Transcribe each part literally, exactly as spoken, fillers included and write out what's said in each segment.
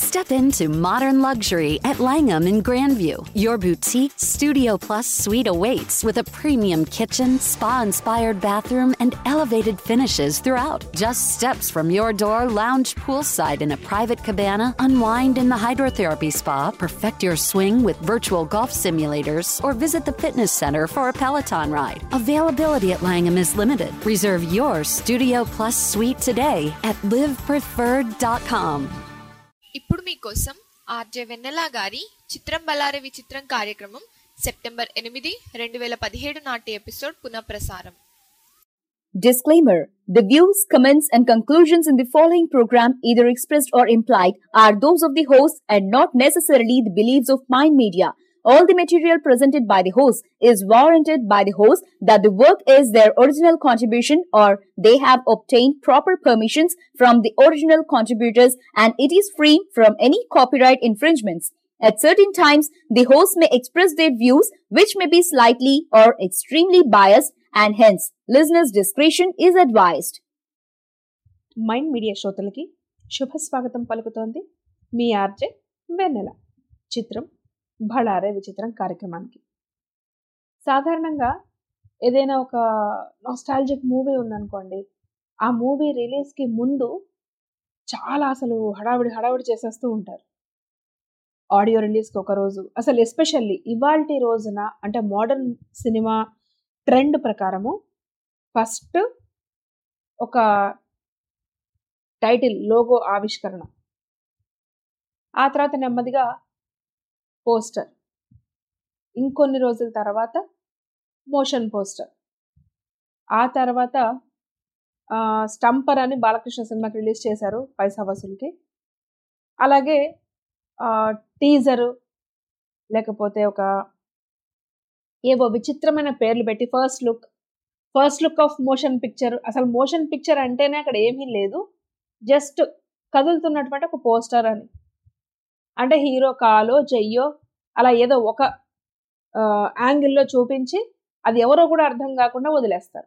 Step into modern luxury at Langham in Grandview. Your boutique Studio Plus suite awaits with a premium kitchen, spa-inspired bathroom, and elevated finishes throughout. Just steps from your door, lounge poolside in a private cabana, unwind in the hydrotherapy spa, perfect your swing with virtual golf simulators, or visit the fitness center for a Peloton ride. Availability at Langham is limited. Reserve your Studio Plus suite today at live preferred dot com. ఇప్పుడు మీకోసం RJ వెన్నెల గారి చిత్రం బలారే విచిత్రం కార్యక్రమం September ఎనిమిది రెండు వేల పదిహేడు నాటి ఎపిసోడ్ పునఃప్రసారం. Disclaimer: the views, comments, and conclusions in the following program, either expressed or implied, are those of the host and not necessarily the beliefs of Mind Media. All the material presented by the host is warranted by the host that the work is their original contribution or they have obtained proper permissions from the original contributors and it is free from any copyright infringements. At certain times, the host may express their views which may be slightly or extremely biased and hence listeners' discretion is advised. Mind media శ్రోతలకి శుభ స్వాగతం పలుకుతోంది మీ RJ వెన్నెల. చిత్రం బళారే విచిత్రం కార్యక్రమానికి. సాధారణంగా ఏదైనా ఒక నాస్టాల్జిక్ మూవీ ఉందనుకోండి, ఆ మూవీ రిలీజ్కి ముందు చాలా అసలు హడావిడి హడావిడి చేసేస్తూ ఉంటారు. ఆడియో రిలీజ్కి ఒక రోజు, అసలు ఎస్పెషల్లీ ఇవాల్టి రోజున అంటే మోడర్న్ సినిమా ట్రెండ్ ప్రకారము ఫస్ట్ ఒక టైటిల్ లోగో ఆవిష్కరణ, ఆ తర్వాత నెమ్మదిగా పోస్టర్, ఇంకొన్ని రోజుల తర్వాత మోషన్ పోస్టర్, ఆ తర్వాత స్టంపర్ అని బాలకృష్ణ సినిమాకి రిలీజ్ చేశారు పైసా వసూలుకి, అలాగే టీజరు లేకపోతే ఒక ఏవో విచిత్రమైన పేర్లు పెట్టి first look first look of motion picture. అసలు మోషన్ పిక్చర్ అంటేనే అక్కడ ఏమీ లేదు, జస్ట్ కదులుతున్నటువంటి ఒక పోస్టర్ అని. అంటే హీరో కాలో చెయ్యో అలా ఏదో ఒక యాంగిల్లో చూపించి అది ఎవరో కూడా అర్థం కాకుండా వదిలేస్తారు.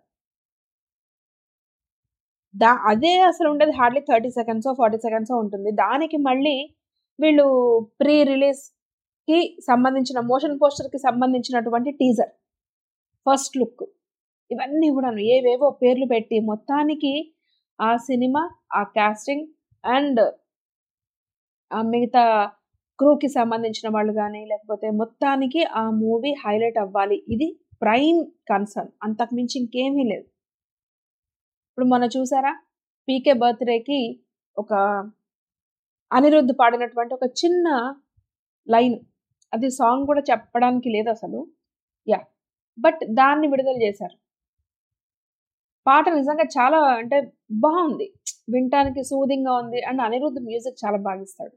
దా అదే అసలు ఉండేది హార్డ్లీ థర్టీ సెకండ్సో ఫార్టీ సెకండ్సో ఉంటుంది. దానికి మళ్ళీ వీళ్ళు ప్రీ రిలీజ్కి సంబంధించిన మోషన్ పోస్టర్కి సంబంధించినటువంటి టీజర్, ఫస్ట్ లుక్, ఇవన్నీ కూడా ఏవేవో పేర్లు పెట్టి మొత్తానికి ఆ సినిమా, ఆ కాస్టింగ్ అండ్ ఆ మిగతా క్రూకి సంబంధించిన వాళ్ళు కానీ లేకపోతే మొత్తానికి ఆ మూవీ హైలైట్ అవ్వాలి, ఇది ప్రైమ్ కన్సర్న్. అంతకుమించి ఇంకేమీ లేదు. ఇప్పుడు మొన్న చూసారా పీకే బర్త్డేకి ఒక అనిరుద్ధ్ పాడినటువంటి ఒక చిన్న లైన్, అది సాంగ్ కూడా చెప్పడానికి లేదు అసలు, యా బట్ దాన్ని విడుదల చేశారు. పాట నిజంగా చాలా అంటే బాగుంది, వినటానికి సూదింగ్గా ఉంది అండ్ అనిరుద్ధ్ మ్యూజిక్ చాలా బాగా ఇస్తాడు.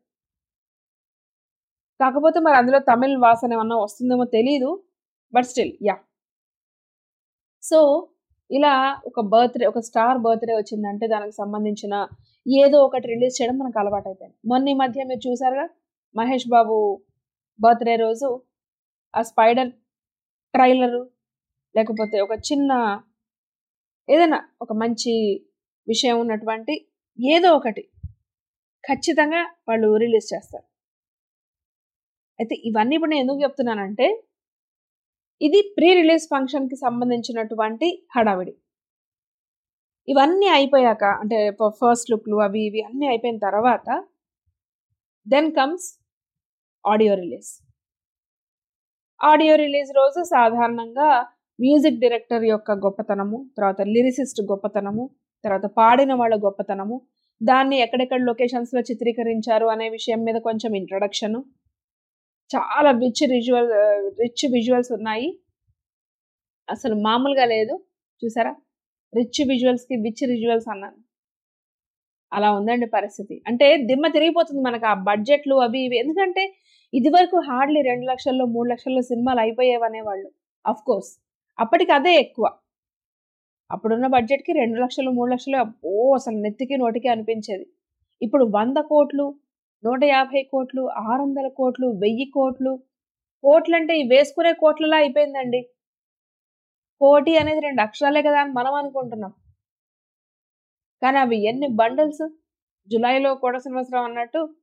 కాకపోతే మరి అందులో తమిళ్ వాసన ఏమన్నా వస్తుందేమో తెలీదు, బట్ స్టిల్ యా. సో ఇలా ఒక బర్త్డే, ఒక స్టార్ బర్త్డే వచ్చిందంటే దానికి సంబంధించిన ఏదో ఒకటి రిలీజ్ చేయడం మనకు అలవాటు అయిపోయింది. మొన్న ఈ మధ్య మీరు చూసారుగా మహేష్ బాబు బర్త్డే రోజు ఆ స్పైడర్ ట్రైలరు లేకపోతే ఒక చిన్న ఏదైనా ఒక మంచి విషయం ఉన్నటువంటి ఏదో ఒకటి ఖచ్చితంగా వాళ్ళు రిలీజ్ చేస్తారు. అయితే ఇవన్నీ ఇప్పుడు నేను ఎందుకు చెప్తున్నానంటే ఇది ప్రీ రిలీజ్ ఫంక్షన్కి సంబంధించినటువంటి హడావిడి. ఇవన్నీ అయిపోయాక అంటే ఫస్ట్ లుక్లు అవి ఇవి అన్నీ అయిపోయిన తర్వాత then comes audio release. Audio release రోజు సాధారణంగా మ్యూజిక్ డైరెక్టర్ యొక్క గొప్పతనము, తర్వాత లిరిసిస్ట్ గొప్పతనము, తర్వాత పాడిన వాళ్ళ గొప్పతనము, దాన్ని ఎక్కడెక్కడ లొకేషన్స్లో చిత్రీకరించారు అనే విషయం మీద కొంచెం ఇంట్రడక్షను, చాలా రిచ్ విజువల్ రిచ్ విజువల్స్ ఉన్నాయి. అసలు మామూలుగా లేదు. చూసారా, రిచ్ విజువల్స్కి విచ్ విజువల్స్ అన్నాను, అలా ఉందండి పరిస్థితి. అంటే దిమ్మ తిరిగిపోతుంది మనకు ఆ బడ్జెట్లు అవి ఇవి. ఎందుకంటే ఇది వరకు హార్డ్లీ రెండు లక్షల్లో మూడు లక్షల్లో సినిమాలు అయిపోయేవనేవాళ్ళు. అఫ్ కోర్స్ అప్పటికి అదే ఎక్కువ. అప్పుడున్న బడ్జెట్కి రెండు లక్షలు మూడు లక్షలు ఓ అసలు నెత్తికి నోటికి అనిపించేది. ఇప్పుడు వంద కోట్లు నూట యాభై కోట్లు ఆరు వందల కోట్లు వెయ్యి కోట్లు కోట్లు అంటే వేసుకునే కోట్లలా అయిపోయిందండి. కోటి అనేది రెండు అక్షరాలే కదా అని మనం అనుకుంటున్నాం, కానీ అవి ఎన్ని బండిల్స్. జులైలో కోట సంవత్సరం అన్నట్టు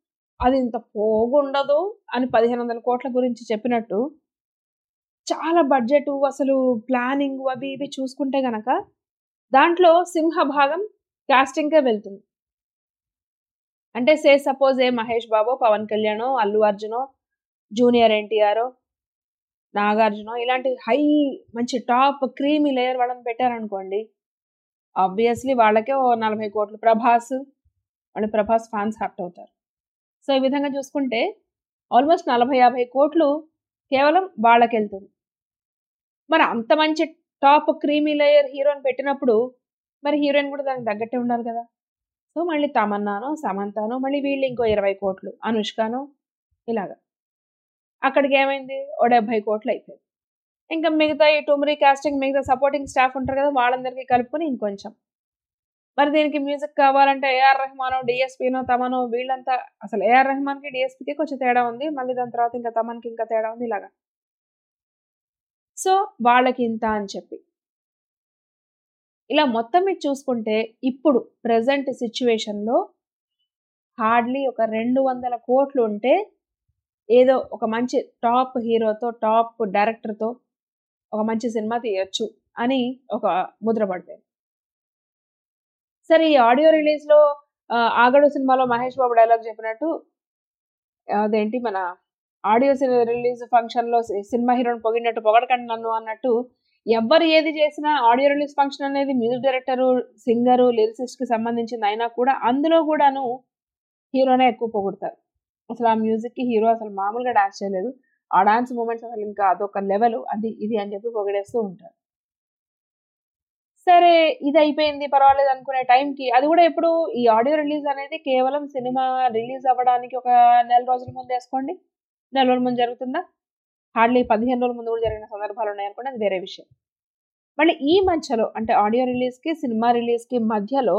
అది ఇంత పోగుండదు అని పదిహేను వందల కోట్ల గురించి చెప్పినట్టు చాలా బడ్జెట్ అసలు ప్లానింగ్ అవి ఇవి చూసుకుంటే గనక దాంట్లో సింహ భాగం కాస్టింగ్కే వెళ్తుంది. అంటే say suppose a Mahesh Babu, Pawan Kalyan, Allu అర్జునో, జూనియర్ ఎన్టీఆర్, నాగార్జున ఇలాంటి హై మంచి టాప్ క్రీమీ లేయర్ వాళ్ళని పెట్టారనుకోండి, ఆబ్వియస్లీ వాళ్ళకే ఓ నలభై కోట్లు. ప్రభాస్, వాళ్ళు ప్రభాస్ ఫ్యాన్స్ హర్ట్ అవుతారు. సో ఈ విధంగా చూసుకుంటే ఆల్మోస్ట్ నలభై యాభై కోట్లు కేవలం వాళ్ళకి వెళ్తుంది. మరి అంత మంచి టాప్ క్రీమీ లేయర్ హీరోని పెట్టినప్పుడు మరి హీరోయిన్ కూడా దానికి తగ్గట్టే ఉండాలి కదా. సో మళ్ళీ తమన్నానో, సమంతానో, మళ్ళీ వీళ్ళు ఇంకో ఇరవై కోట్లు, అనుష్కనో, ఇలాగా అక్కడికి ఏమైంది ఓ డెబ్బై కోట్లు అయిపోయింది. ఇంకా మిగతా ఈ టుమరీ కాస్టింగ్ మిగతా సపోర్టింగ్ స్టాఫ్ ఉంటారు కదా, వాళ్ళందరికీ కలుపుకొని ఇంకొంచెం. మరి దీనికి మ్యూజిక్ కావాలంటే ఏఆర్ రెహమానో, డిఎస్పీనో, తమనో వీళ్ళంతా, అసలు ఏఆర్ రెహమాన్కి డిఎస్పీకి కొంచెం తేడా ఉంది, మళ్ళీ దాని తర్వాత ఇంకా తమన్కి ఇంకా తేడా ఉంది, ఇలాగా. సో వాళ్ళకి ఇంత అని చెప్పి ఇలా మొత్తం మీద చూసుకుంటే ఇప్పుడు ప్రజెంట్ సిచ్యువేషన్లో హార్డ్లీ ఒక రెండు వందల కోట్లు ఉంటే ఏదో ఒక మంచి టాప్ హీరోతో, టాప్ డైరెక్టర్తో ఒక మంచి సినిమా తీయొచ్చు అని ఒక ముద్ర పడిపోయింది. సరే ఈ ఆడియో రిలీజ్లో ఆగడు సినిమాలో మహేష్ బాబు డైలాగ్ చెప్పినట్టు, అదేంటి మన ఆడియో రిలీజ్ ఫంక్షన్లో సినిమా హీరోని పొగిడినట్టు పొగడకండి నన్ను అన్నట్టు, ఎవరు ఏది చేసినా ఆడియో రిలీజ్ ఫంక్షన్ అనేది మ్యూజిక్ డైరెక్టరు, సింగరు, లిరిసిస్ట్కి సంబంధించింది అయినా కూడా అందులో కూడాను హీరోనే ఎక్కువ పొగుడతారు. అసలు ఆ మ్యూజిక్కి హీరో అసలు మామూలుగా డాన్స్ చేయలేదు, ఆ డాన్స్ మూమెంట్స్ అసలు ఇంకా అదొక లెవెల్, అది ఇది అని చెప్పి పొగిడేస్తూ ఉంటారు. సరే ఇది అయిపోయింది పర్వాలేదు అనుకునే టైంకి, అది కూడా ఎప్పుడు ఈ ఆడియో రిలీజ్ అనేది కేవలం సినిమా రిలీజ్ అవ్వడానికి ఒక నెల రోజుల ముందు వేసుకోండి, నెల రోజుల ముందు జరుగుతుందా, హార్డ్లీ పదిహేను రోజుల ముందు కూడా జరిగిన సందర్భాలు ఉన్నాయనుకోండి, అది వేరే విషయం. మళ్ళీ ఈ మధ్యలో అంటే ఆడియో రిలీజ్కి సినిమా రిలీజ్కి మధ్యలో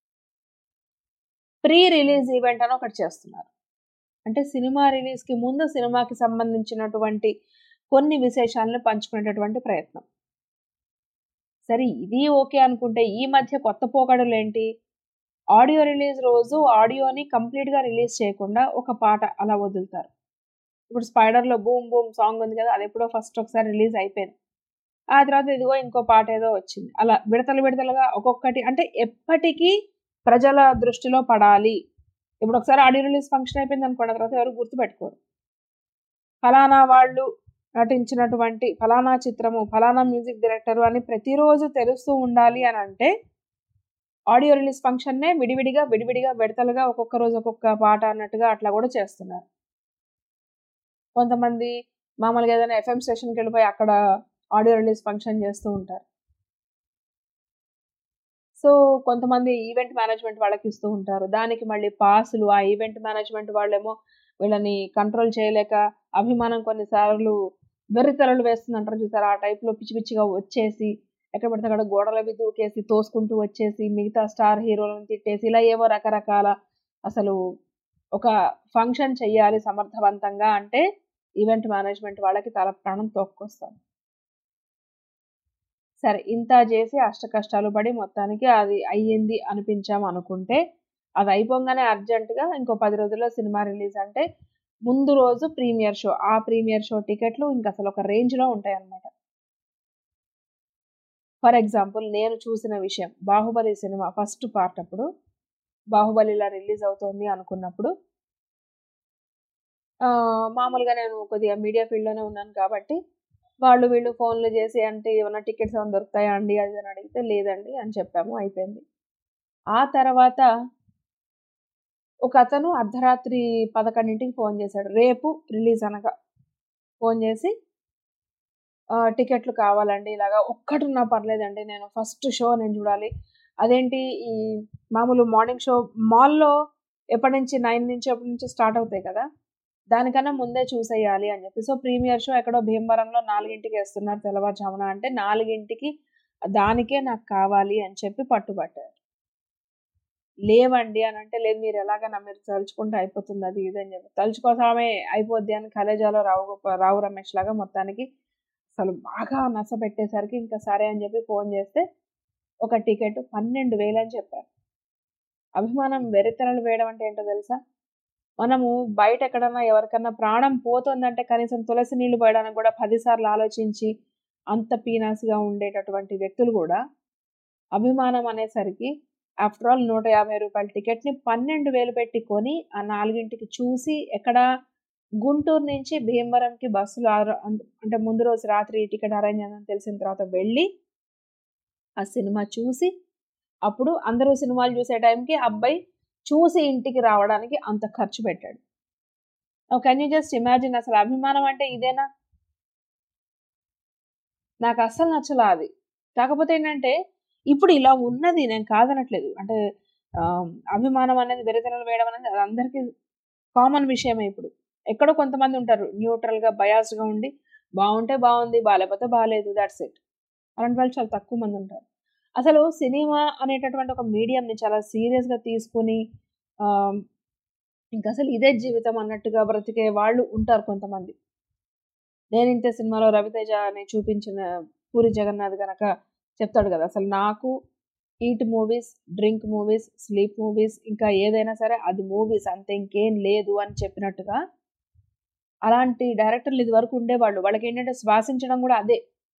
ప్రీ రిలీజ్ ఈవెంట్ అని ఒకటి చేస్తున్నారు. అంటే సినిమా రిలీజ్కి ముందు సినిమాకి సంబంధించినటువంటి కొన్ని విశేషాలను పంచుకునేటటువంటి ప్రయత్నం. సరే ఇది ఓకే అనుకుంటే ఈ మధ్య కొత్త పోకడలు ఏంటి, ఆడియో రిలీజ్ రోజు ఆడియోని కంప్లీట్గా రిలీజ్ చేయకుండా ఒక పాట అలా వదులుతారు. ఇప్పుడు స్పైడర్లో బూమ్ బూమ్ సాంగ్ ఉంది కదా, అది ఎప్పుడో ఫస్ట్ ఒకసారి రిలీజ్ అయిపోయింది, ఆ తర్వాత ఇదిగో ఇంకో పాట ఏదో వచ్చింది, అలా విడతలు విడతలుగా ఒక్కొక్కటి, అంటే ఎప్పటికీ ప్రజల దృష్టిలో పడాలి. ఇప్పుడు ఒకసారి ఆడియో రిలీజ్ ఫంక్షన్ అయిపోయింది అనుకోండి, తర్వాత ఎవరు గుర్తుపెట్టుకోరు. ఫలానా వాళ్ళు నటించినటువంటి ఫలానా చిత్రము, ఫలానా మ్యూజిక్ డైరెక్టరు అని ప్రతిరోజు తెలుస్తూ ఉండాలి అని అంటే ఆడియో రిలీజ్ ఫంక్షన్నే విడివిడిగా విడివిడిగా విడతలుగా ఒక్కొక్క రోజు ఒక్కొక్క పాట అన్నట్టుగా అట్లా కూడా చేస్తున్నారు. కొంతమంది మామూలుగా ఏదైనా ఎఫ్ఎం స్టేషన్కి వెళ్ళిపోయి అక్కడ ఆడియో రిలీజ్ ఫంక్షన్ చేస్తూ ఉంటారు. సో కొంతమంది ఈవెంట్ మేనేజ్మెంట్ వాళ్ళకి ఇస్తూ ఉంటారు, దానికి మళ్ళీ పాసులు. ఆ ఈవెంట్ మేనేజ్మెంట్ వాళ్ళేమో వీళ్ళని కంట్రోల్ చేయలేక అభిమానం కొన్నిసార్లు వెర్రితలలు వేస్తుందంటారు చూసారు, ఆ టైప్లో పిచ్చి పిచ్చిగా వచ్చేసి ఎక్కడ పడితే అక్కడ గోడలవి దూకేసి తోసుకుంటూ వచ్చేసి మిగతా స్టార్ హీరోలను తిట్టేసి ఇలా ఏవో రకరకాల, అసలు ఒక ఫంక్షన్ చెయ్యాలి సమర్థవంతంగా అంటే ఈవెంట్ మేనేజ్మెంట్ వాళ్ళకి తల ప్రాణం తోక్కొస్తారు. సరే ఇంత చేసి అష్ట కష్టాలు పడి మొత్తానికి అది అయ్యింది అనిపించాము అనుకుంటే, అది అయిపోగానే అర్జెంటుగా ఇంకో పది రోజుల్లో సినిమా రిలీజ్ అంటే ముందు రోజు ప్రీమియర్ షో, ఆ ప్రీమియర్ షో టికెట్లు ఇంకా అసలు ఒక రేంజ్లో ఉంటాయి అన్నమాట. ఫర్ ఎగ్జాంపుల్ నేను చూసిన విషయం, బాహుబలి సినిమా ఫస్ట్ పార్ట్ అప్పుడు బాహుబలి ఇలా రిలీజ్ అవుతోంది అనుకున్నప్పుడు, మామూలుగా నేను కొద్దిగా మీడియా ఫీల్డ్లోనే ఉన్నాను కాబట్టి వాళ్ళు వీళ్ళు ఫోన్లు చేసి అంటే ఏమైనా టికెట్స్ ఏమైనా దొరుకుతాయా అండి అది అని అడిగితే లేదండి అని చెప్పాము, అయిపోయింది. ఆ తర్వాత ఒక అతను అర్ధరాత్రి పదకొండింటికి ఫోన్ చేశాడు, రేపు రిలీజ్ అనగా ఫోన్ చేసి టికెట్లు కావాలండి, ఇలాగా ఒక్కటున్నా పర్లేదండి, నేను ఫస్ట్ షో నేను చూడాలి. అదేంటి ఈ మామూలు మార్నింగ్ షో మాల్లో ఎప్పటి నుంచి నైన్ నుంచి ఎప్పటి నుంచి స్టార్ట్ అవుతాయి కదా, దానికన్నా ముందే చూసేయాలి అని చెప్పి. సో ప్రీమియర్ షో ఎక్కడో భీమవరంలో నాలుగింటికి వేస్తున్నారు తెల్లవారుజామున, అంటే నాలుగింటికి దానికే నాకు కావాలి అని చెప్పి పట్టుబట్టారు. లేవండి అని అంటే, లేదు మీరు ఎలాగైనా మీరు తలుచుకుంటే అయిపోతుంది అది ఇది అని చెప్పి, తలుచుకోసమే అయిపోద్ది అని కలేజాలో రావు రావు రమేష్ లాగా మొత్తానికి అసలు బాగా నస పెట్టేసరికి ఇంకా సరే అని చెప్పి ఫోన్ చేస్తే ఒక టికెట్ పన్నెండు వేలు అని చెప్పారు. అభిమానం వెరితెరలు వేయడం అంటే ఏంటో తెలుసా, మనము బయట ఎక్కడన్నా ఎవరికన్నా ప్రాణం పోతుందంటే కనీసం తులసి నీళ్లు పోయడానికి కూడా పదిసార్లు ఆలోచించి అంత పీనాసిగా ఉండేటటువంటి వ్యక్తులు కూడా అభిమానం అనేసరికి ఆఫ్టర్ ఆల్ నూట యాభై రూపాయల టికెట్ని పన్నెండు వేలు పెట్టి కొని ఆ నాలుగింటికి చూసి ఎక్కడ గుంటూరు నుంచి భీమవరంకి బస్సులు అంటే ముందు రోజు రాత్రి టికెట్ అరేంజ్ అని తెలిసిన తర్వాత వెళ్ళి ఆ సినిమా చూసి అప్పుడు అందరూ సినిమాలు చూసే టైంకి అబ్బాయి చూసి ఇంటికి రావడానికి అంత ఖర్చు పెట్టాడు. Can you just imagine? అసలు అభిమానం అంటే ఇదేనా? నాకు అస్సలు నచ్చలా అది. కాకపోతే ఏంటంటే ఇప్పుడు ఇలా ఉన్నది, నేను కాదనట్లేదు. అంటే అభిమానం అనేది వెరితెరలు వేయడం అనేది అది అందరికీ కామన్ విషయమే. ఇప్పుడు ఎక్కడో కొంతమంది ఉంటారు న్యూట్రల్గా బయాస్డ్గా ఉండి బాగుంటే బాగుంది, బాగాలేకపోతే బాగాలేదు, దాట్స్ ఇట్. అలాంటి వాళ్ళు చాలా తక్కువ మంది ఉంటారు. అసలు సినిమా అనేటటువంటి ఒక మీడియంని చాలా సీరియస్గా తీసుకుని ఇంకా అసలు ఇదే జీవితం అన్నట్టుగా బ్రతికే వాళ్ళు ఉంటారు కొంతమంది. నేను ఇంతే సినిమాలో రవితేజ అని చూపించిన పూరి జగన్నాథ్ కనుక చెప్తాడు కదా, అసలు నాకు eat movies, drink movies, sleep movies, ఇంకా ఏదైనా సరే అది మూవీస్ అంతే, ఇంకేం లేదు అని చెప్పినట్టుగా అలాంటి డైరెక్టర్లు ఇది వరకు ఉండేవాళ్ళు. వాళ్ళకి ఏంటంటే శ్వాసించడం కూడా అదే.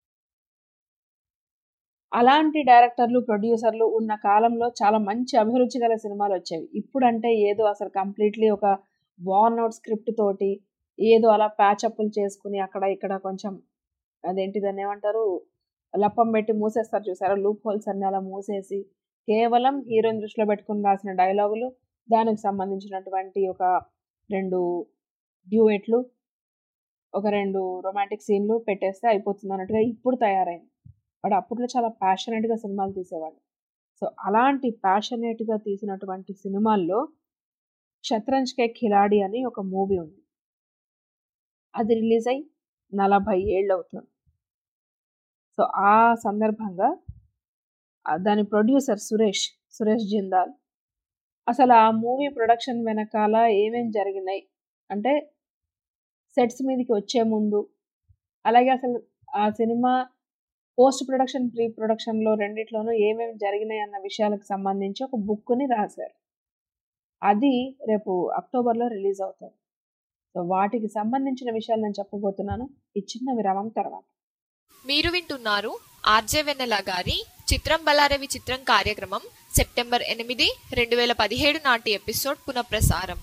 అలాంటి డైరెక్టర్లు, ప్రొడ్యూసర్లు ఉన్న కాలంలో చాలా మంచి అభిరుచి గల సినిమాలు వచ్చేవి. ఇప్పుడంటే ఏదో అసలు కంప్లీట్లీ ఒక వార్న్ అవుట్ స్క్రిప్ట్ తోటి ఏదో అలా ప్యాచప్లు చేసుకుని అక్కడ ఇక్కడ కొంచెం అదేంటి దాన్ని ఏమంటారు లప్పం పెట్టి మూసేస్తారు చూసారా, లూప్ హోల్స్ అన్ని అలా మూసేసి కేవలం హీరోయిన్ దృష్టిలో పెట్టుకుని రాసిన డైలాగులు, దానికి సంబంధించినటువంటి ఒక రెండు డ్యూయెట్లు, ఒక రెండు రొమాంటిక్ సీన్లు పెట్టేస్తే అయిపోతుంది అన్నట్టుగా ఇప్పుడు తయారైంది. వాడు అప్పట్లో చాలా ప్యాషనేట్గా సినిమాలు తీసేవాడు. సో అలాంటి ప్యాషనేట్గా తీసినటువంటి సినిమాల్లో షత్రంజ్ కే ఖిలాడి అని ఒక మూవీ ఉంది. అది రిలీజ్ అయ్యి నలభై ఏళ్ళు అవుతుంది. సో ఆ సందర్భంగా దాని ప్రొడ్యూసర్ సురేష్ సురేష్ జిందాల్ అసలు ఆ మూవీ ప్రొడక్షన్ వెనకాల ఏమేమి జరిగినాయి అంటే సెట్స్ మీదకి వచ్చే ముందు, అలాగే అసలు ఆ సినిమా పోస్ట్ ప్రొడక్షన్, ప్రీ ప్రొడక్షన్లో రెండిట్లోనూ ఏమేమి జరిగినాయి అన్న విషయాలకు సంబంధించి ఒక బుక్ని రాశారు. అది రేపు అక్టోబర్లో రిలీజ్ అవుతుంది. సో వాటికి సంబంధించిన విషయాలు నేను చెప్పబోతున్నాను ఈ చిన్న విరామం తర్వాత. మీరు వింటున్నారు ఆర్జే వెన్నెల గారి చిత్రం బలారవి చిత్రం కార్యక్రమం సెప్టెంబర్ ఎనిమిది రెండు వేల పదిహేడు నాటి ఎపిసోడ్ పునఃప్రసారం.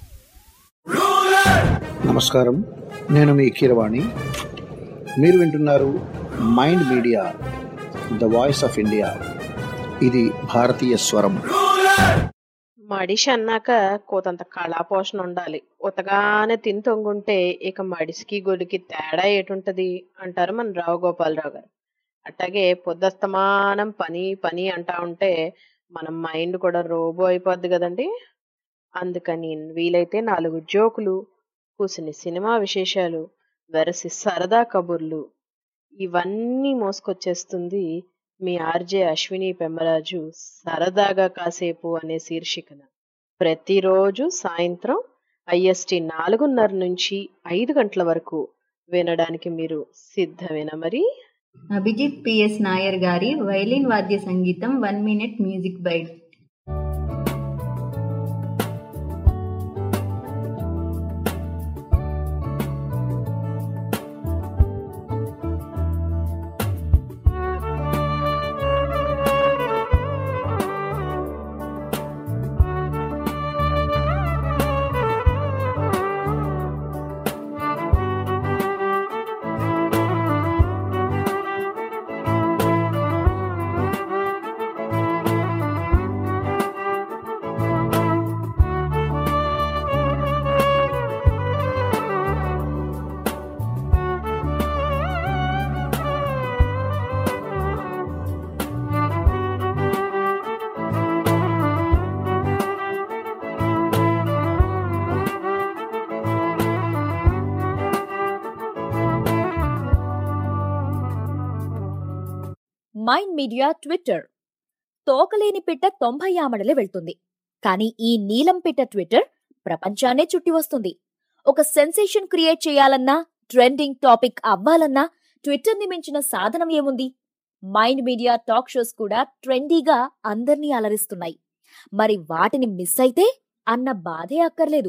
నమస్కారం, నేను మీ కీరవాణి. మీరు వింటున్నారు mind media, the voice of India. ఇది భారతీయ స్వరం. మడిషి అన్నాక కోతంత కళాపోషణ ఉండాలి. ఉతగానే తిని తొంగుంటే ఇక మడిసికి గొడికి తేడా ఏటుంటది అంటారు మన రావు గోపాలరావు గారు. అట్లాగే పొద్దస్తమానం పని పని అంటా ఉంటే మన మైండ్ కూడా రోబో అయిపోద్ది కదండి. అందుకని వీలైతే నాలుగు జోకులు, కూసిని సినిమా విశేషాలు, వెరసి సరదా కబుర్లు ఇవన్నీ మోసుకొచ్చేస్తుంది మీ ఆర్జే అశ్విని పెమ్మరాజు సరదాగా కాసేపు అనే శీర్షికన. ప్రతిరోజు సాయంత్రం ఐఎస్టి నాలుగున్నర నుంచి ఐదు గంటల వరకు వినడానికి మీరు సిద్ధమేనా మరి? అభిజిత్ పిఎస్ నాయర్ గారి వైలిన్ వాద్య సంగీతం one minute music bite. Mind media twitter. తోకలేని పిట్ట తొంభై ఆమడలే వెళ్తుంది, కానీ ఈ నీలం పిట్ట ట్విట్టర్ ప్రపంచాన్నే చుట్టి వస్తుంది. ఒక సెన్సేషన్ క్రియేట్ చేయాలన్నా, ట్రెండింగ్ టాపిక్ అవ్వాలన్నా ట్విట్టర్ని మించిన సాధనం ఏముంది? మైండ్ మీడియా టాక్ షోస్ కూడా ట్రెండీగా అందర్నీ అలరిస్తున్నాయి. మరి వాటిని మిస్ అయితే అన్న బాధే అక్కర్లేదు.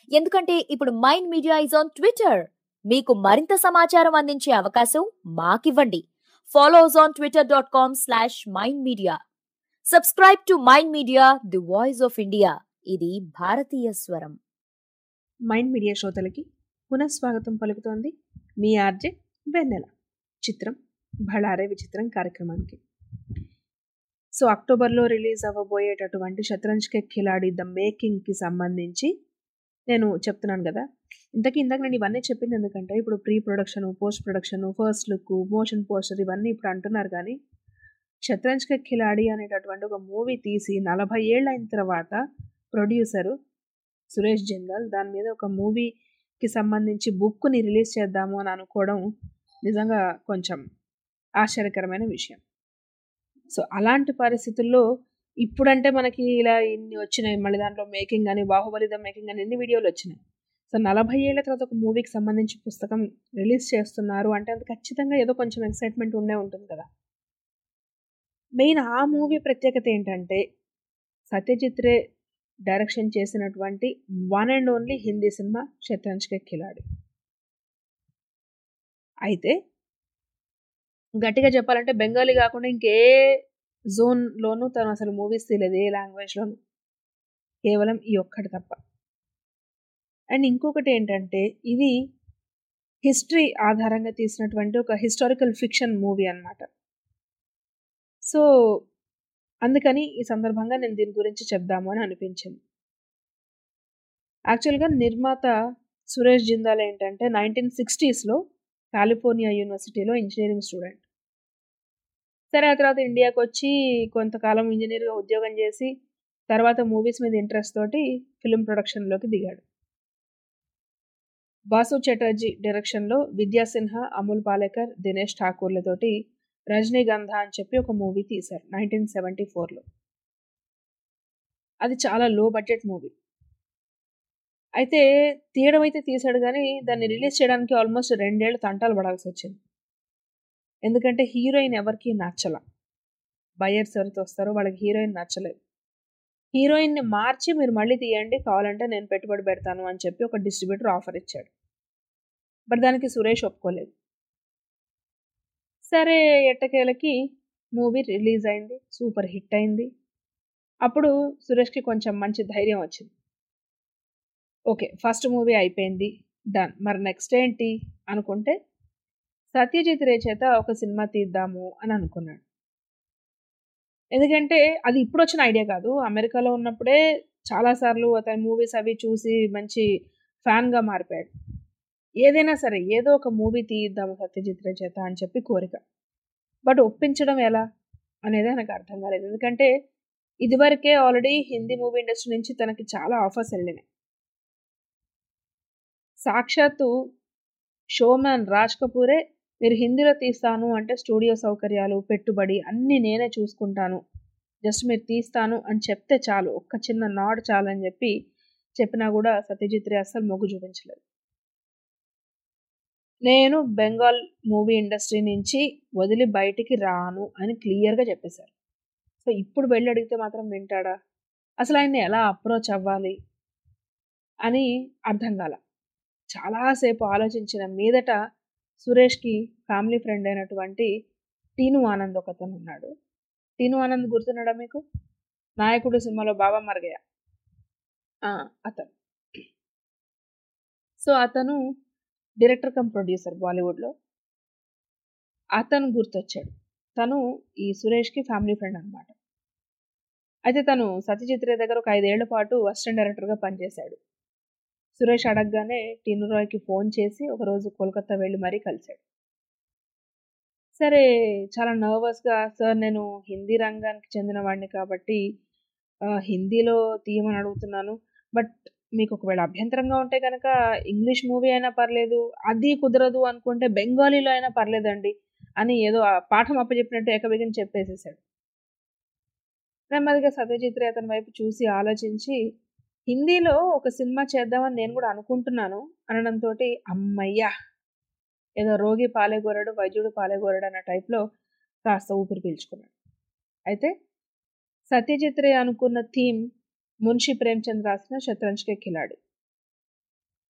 ఎందుకంటే ఇప్పుడు mind media is on twitter. మీకు మరింత సమాచారం అందించే అవకాశం మాకివ్వండి. Follow us on twitter dot com slash mind media. Subscribe to mind media, the voice of India. ఇది భారతీయ స్వరం. మైండ్ మీడియా శ్రోతలకి పునఃస్వాగతం పలుకుతోంది మీ ఆర్జే వెన్నెల. చిత్రం భళారే విచిత్రం కార్యక్రమానికి. సో అక్టోబర్లో రిలీజ్ అవ్వబోయేటటువంటి శతరంజ్ కే ఖిలాడి ద మేకింగ్కి సంబంధించి నేను చెప్తున్నాను కదా. ఇంతకీ ఇందాక నేను ఇవన్నీ చెప్పింది ఎందుకంటే ఇప్పుడు pre production, post production, first look, motion poster ఇవన్నీ ఇప్పుడు అంటున్నారు. కానీ శతరంజ్ కే ఖిలాడి అనేటటువంటి ఒక మూవీ తీసి నలభై ఏళ్ళు అయిన తర్వాత ప్రొడ్యూసరు సురేష్ జిందాల్ దాని మీద ఒక మూవీకి సంబంధించి బుక్ని రిలీజ్ చేద్దాము అని అనుకోవడం నిజంగా కొంచెం ఆశ్చర్యకరమైన విషయం. సో అలాంటి పరిస్థితుల్లో ఇప్పుడంటే మనకి ఇలా ఇన్ని వచ్చినాయి, మళ్ళీ దాంట్లో మేకింగ్ అని, బాహుబలి ద మేకింగ్ అని ఎన్ని వీడియోలు వచ్చినాయి. సో నలభై ఏళ్ల తర్వాత ఒక మూవీకి సంబంధించి పుస్తకం రిలీజ్ చేస్తున్నారు అంటే అది ఖచ్చితంగా ఏదో కొంచెం ఎక్సైట్మెంట్ ఉండే ఉంటుంది కదా. మెయిన్ ఆ మూవీ ప్రత్యేకత ఏంటంటే సత్యజిత్ రే డైరెక్షన్ చేసినటువంటి one and only Hindi cinema Shatranj Ke Khiladi. అయితే గట్టిగా చెప్పాలంటే బెంగాలీ కాకుండా ఇంకే జోన్లోనూ తను అసలు మూవీస్ తీయలేదు, ఏ లాంగ్వేజ్లోనూ, కేవలం ఈ ఒక్కటి తప్ప. అండ్ ఇంకొకటి ఏంటంటే ఇది హిస్టరీ ఆధారంగా తీసినటువంటి ఒక హిస్టారికల్ ఫిక్షన్ మూవీ అన్నమాట. సో అందుకని ఈ సందర్భంగా నేను దీని గురించి చెప్దాము అని అనిపించింది. యాక్చువల్గా నిర్మాత సురేష్ జిందాల్ ఏంటంటే నైన్టీన్ సిక్స్టీస్లో కాలిఫోర్నియా యూనివర్సిటీలో ఇంజనీరింగ్ స్టూడెంట్. సరే ఆ తర్వాత ఇండియాకి వచ్చి కొంతకాలం ఇంజనీర్గా ఉద్యోగం చేసి తర్వాత మూవీస్ మీద ఇంట్రెస్ట్ తోటి ఫిల్మ్ ప్రొడక్షన్లోకి దిగాడు. బాసు చటర్జీ డైరెక్షన్లో విద్యా సిన్హా, అమూల్ పాలేకర్, దినేష్ ఠాకూర్లతోటి రజనీగంధ అని చెప్పి ఒక మూవీ తీశారు నైన్టీన్ సెవెంటీ ఫోర్లో. అది చాలా లో బడ్జెట్ మూవీ. అయితే తీయడం అయితే తీసాడు కానీ దాన్ని రిలీజ్ చేయడానికి ఆల్మోస్ట్ రెండేళ్ళు తంటాలు పడాల్సి వచ్చింది. ఎందుకంటే హీరోయిన్ ఎవరికి నచ్చల. బయర్స్ ఎవరితో వస్తారో వాళ్ళకి హీరోయిన్ నచ్చలేదు. హీరోయిన్ని మార్చి మీరు మళ్ళీ తీయండి, కావాలంటే నేను పెట్టుబడి పెడతాను అని చెప్పి ఒక డిస్ట్రిబ్యూటర్ ఆఫర్ ఇచ్చాడు. బట్ దానికి సురేష్ ఒప్పుకోలేదు. సరే ఎట్టకేలకి మూవీ రిలీజ్ అయింది, సూపర్ హిట్ అయింది. అప్పుడు సురేష్కి కొంచెం మంచి ధైర్యం వచ్చింది. ఓకే ఫస్ట్ మూవీ అయిపోయింది, డన్, మరి నెక్స్ట్ ఏంటి అనుకుంటే సత్యజిత్ రే చేత ఒక సినిమా తీద్దాము అని అనుకున్నాడు. ఎందుకంటే అది ఇప్పుడు వచ్చిన ఐడియా కాదు, అమెరికాలో ఉన్నప్పుడే చాలాసార్లు అతని మూవీస్ అవి చూసి మంచి ఫ్యాన్గా మారిపోయాడు. ఏదైనా సరే ఏదో ఒక మూవీ తీద్దాము సత్యజిత్ రే చేత అని చెప్పి కోరిక. బట్ ఒప్పించడం ఎలా అనేది నాకు అర్థం కాలేదు. ఎందుకంటే ఇదివరకే ఆల్రెడీ హిందీ మూవీ ఇండస్ట్రీ నుంచి తనకి చాలా ఆఫర్స్ వెళ్ళినాయి. సాక్షాత్తు షోమ్యాన్ రాజ్ కపూరే మీరు హిందీలో తీస్తాను అంటే స్టూడియో సౌకర్యాలు, పెట్టుబడి అన్నీ నేనే చూసుకుంటాను, జస్ట్ మీరు తీస్తాను అని చెప్తే చాలు, ఒక్క చిన్న నాడ్ చాలు అని చెప్పి చెప్పినా కూడా సత్యజిత్ రే అస్సలు మొగ్గు చూపించలేదు. నేను బెంగాల్ మూవీ ఇండస్ట్రీ నుంచి వదిలి బయటికి రాను అని క్లియర్గా చెప్పేశారు. సో ఇప్పుడు వెళ్ళి అడిగితే మాత్రం వింటాడా, అసలు ఆయన్ని ఎలా అప్రోచ్ అవ్వాలి అని అర్థం కాల. చాలాసేపు ఆలోచించిన మీదట సురేష్కి ఫ్యామిలీ ఫ్రెండ్ అయినటువంటి టీను ఆనంద్ ఒకతను ఉన్నాడు. టీను ఆనంద్ గుర్తున్నాడా మీకు? నాయకుడు సినిమాలో బాబా మరగయ్య అతను. సో అతను డైరెక్టర్ కమ్ ప్రొడ్యూసర్ బాలీవుడ్లో. అతను గుర్తొచ్చాడు. తను ఈ సురేష్కి ఫ్యామిలీ ఫ్రెండ్ అనమాట. అయితే తను సత్యజిత్ రే దగ్గర ఒక ఐదేళ్ల పాటు అసిస్టెంట్ డైరెక్టర్గా పనిచేశాడు. సురేష్ అడగగానే టీను రాయ్కి ఫోన్ చేసి ఒకరోజు కోల్కతా వెళ్ళి మరీ కలిశాడు. సరే చాలా నర్వస్గా, సార్ నేను హిందీ రంగానికి చెందిన వాడిని కాబట్టి హిందీలో తీయమని అడుగుతున్నాను, బట్ మీకు ఒకవేళ అభ్యంతరంగా ఉంటే కనుక ఇంగ్లీష్ మూవీ అయినా పర్లేదు, అది కుదరదు అనుకుంటే బెంగాలీలో అయినా పర్లేదండి అని ఏదో పాఠం అప్పచెప్పినట్టు ఏకబిగిన చెప్పేసేసాడు. నెమ్మదిగా సత్యజిత్ రే అతని వైపు చూసి ఆలోచించి హిందీలో ఒక సినిమా చేద్దామని నేను కూడా అనుకుంటున్నాను అనడంతో అమ్మయ్యా ఏదో రోగి పాలేగోరడు వైద్యుడు పాలేగోరడు అన్న టైప్లో కాస్త ఊపిరి పీల్చుకున్నాడు. అయితే సత్యజిత్ రే అనుకున్న థీమ్ మున్షి ప్రేమ్చంద్ రాసిన శతరంజ్ కే ఖిలాడి.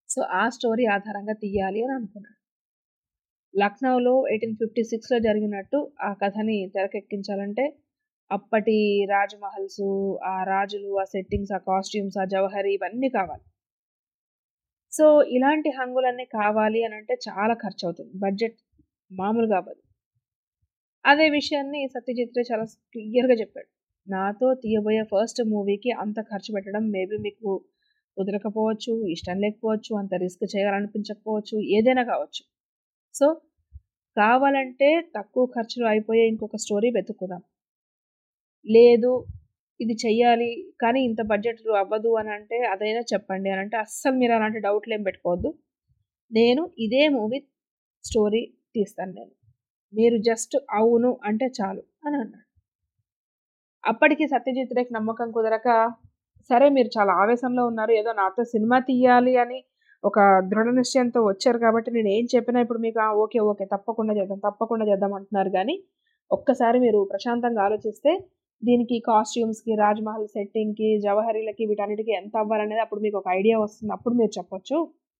సో ఆ స్టోరీ ఆధారంగా తీయాలి అని అనుకున్నాడు. లక్నోలో ఎయిటీన్ ఫిఫ్టీ సిక్స్లో జరిగినట్టు ఆ కథని తెరకెక్కించాలంటే అప్పటి రాజ్మహల్స్, ఆ రాజులు, ఆ సెట్టింగ్స్, ఆ కాస్ట్యూమ్స్, ఆ జవహరి ఇవన్నీ కావాలి. సో ఇలాంటి హంగులన్నీ కావాలి అని అంటే చాలా ఖర్చు అవుతుంది, బడ్జెట్ మామూలుగా అవ్వదు. అదే విషయాన్ని సత్యజిత్ రే చాలా క్లియర్గా చెప్పాడు. నాతో తీయబోయే ఫస్ట్ మూవీకి అంత ఖర్చు పెట్టడం మేబీ మీకు కుదరకపోవచ్చు, ఇష్టం లేకపోవచ్చు, అంత రిస్క్ చేయాలనిపించకపోవచ్చు, ఏదైనా కావచ్చు. సో కావాలంటే తక్కువ ఖర్చులో అయిపోయే ఇంకొక స్టోరీ వెతుక్కుదాం, లేదు ఇది చెయ్యాలి కానీ ఇంత బడ్జెట్ అవ్వదు అని అంటే అదైనా చెప్పండి అని అంటే అస్సలు మీరు అలాంటి డౌట్లు ఏం పెట్టుకోవద్దు, నేను ఇదే మూవీ స్టోరీ తీస్తాను, నేను మీరు జస్ట్ అవును అంటే చాలు అని అన్నాడు. అప్పటికి సత్యజిత్ రేకి నమ్మకం కుదరక, సరే మీరు చాలా ఆవేశంలో ఉన్నారు, ఏదో నాతో సినిమా తీయాలి అని ఒక దృఢ నిశ్చయంతో వచ్చారు కాబట్టి నేను ఏం చెప్పినా ఇప్పుడు మీకు ఓకే ఓకే తప్పకుండా చేద్దాం తప్పకుండా చేద్దాం అంటున్నారు. కానీ ఒక్కసారి మీరు ప్రశాంతంగా ఆలోచిస్తే దీనికి కాస్ట్యూమ్స్కి, రాజ్మహల్ సెట్టింగ్కి, జవహరీలకి, వీటన్నిటికీ ఎంత అవ్వాలనేది అప్పుడు మీకు ఒక ఐడియా వస్తుంది, అప్పుడు మీరు చెప్పొచ్చు.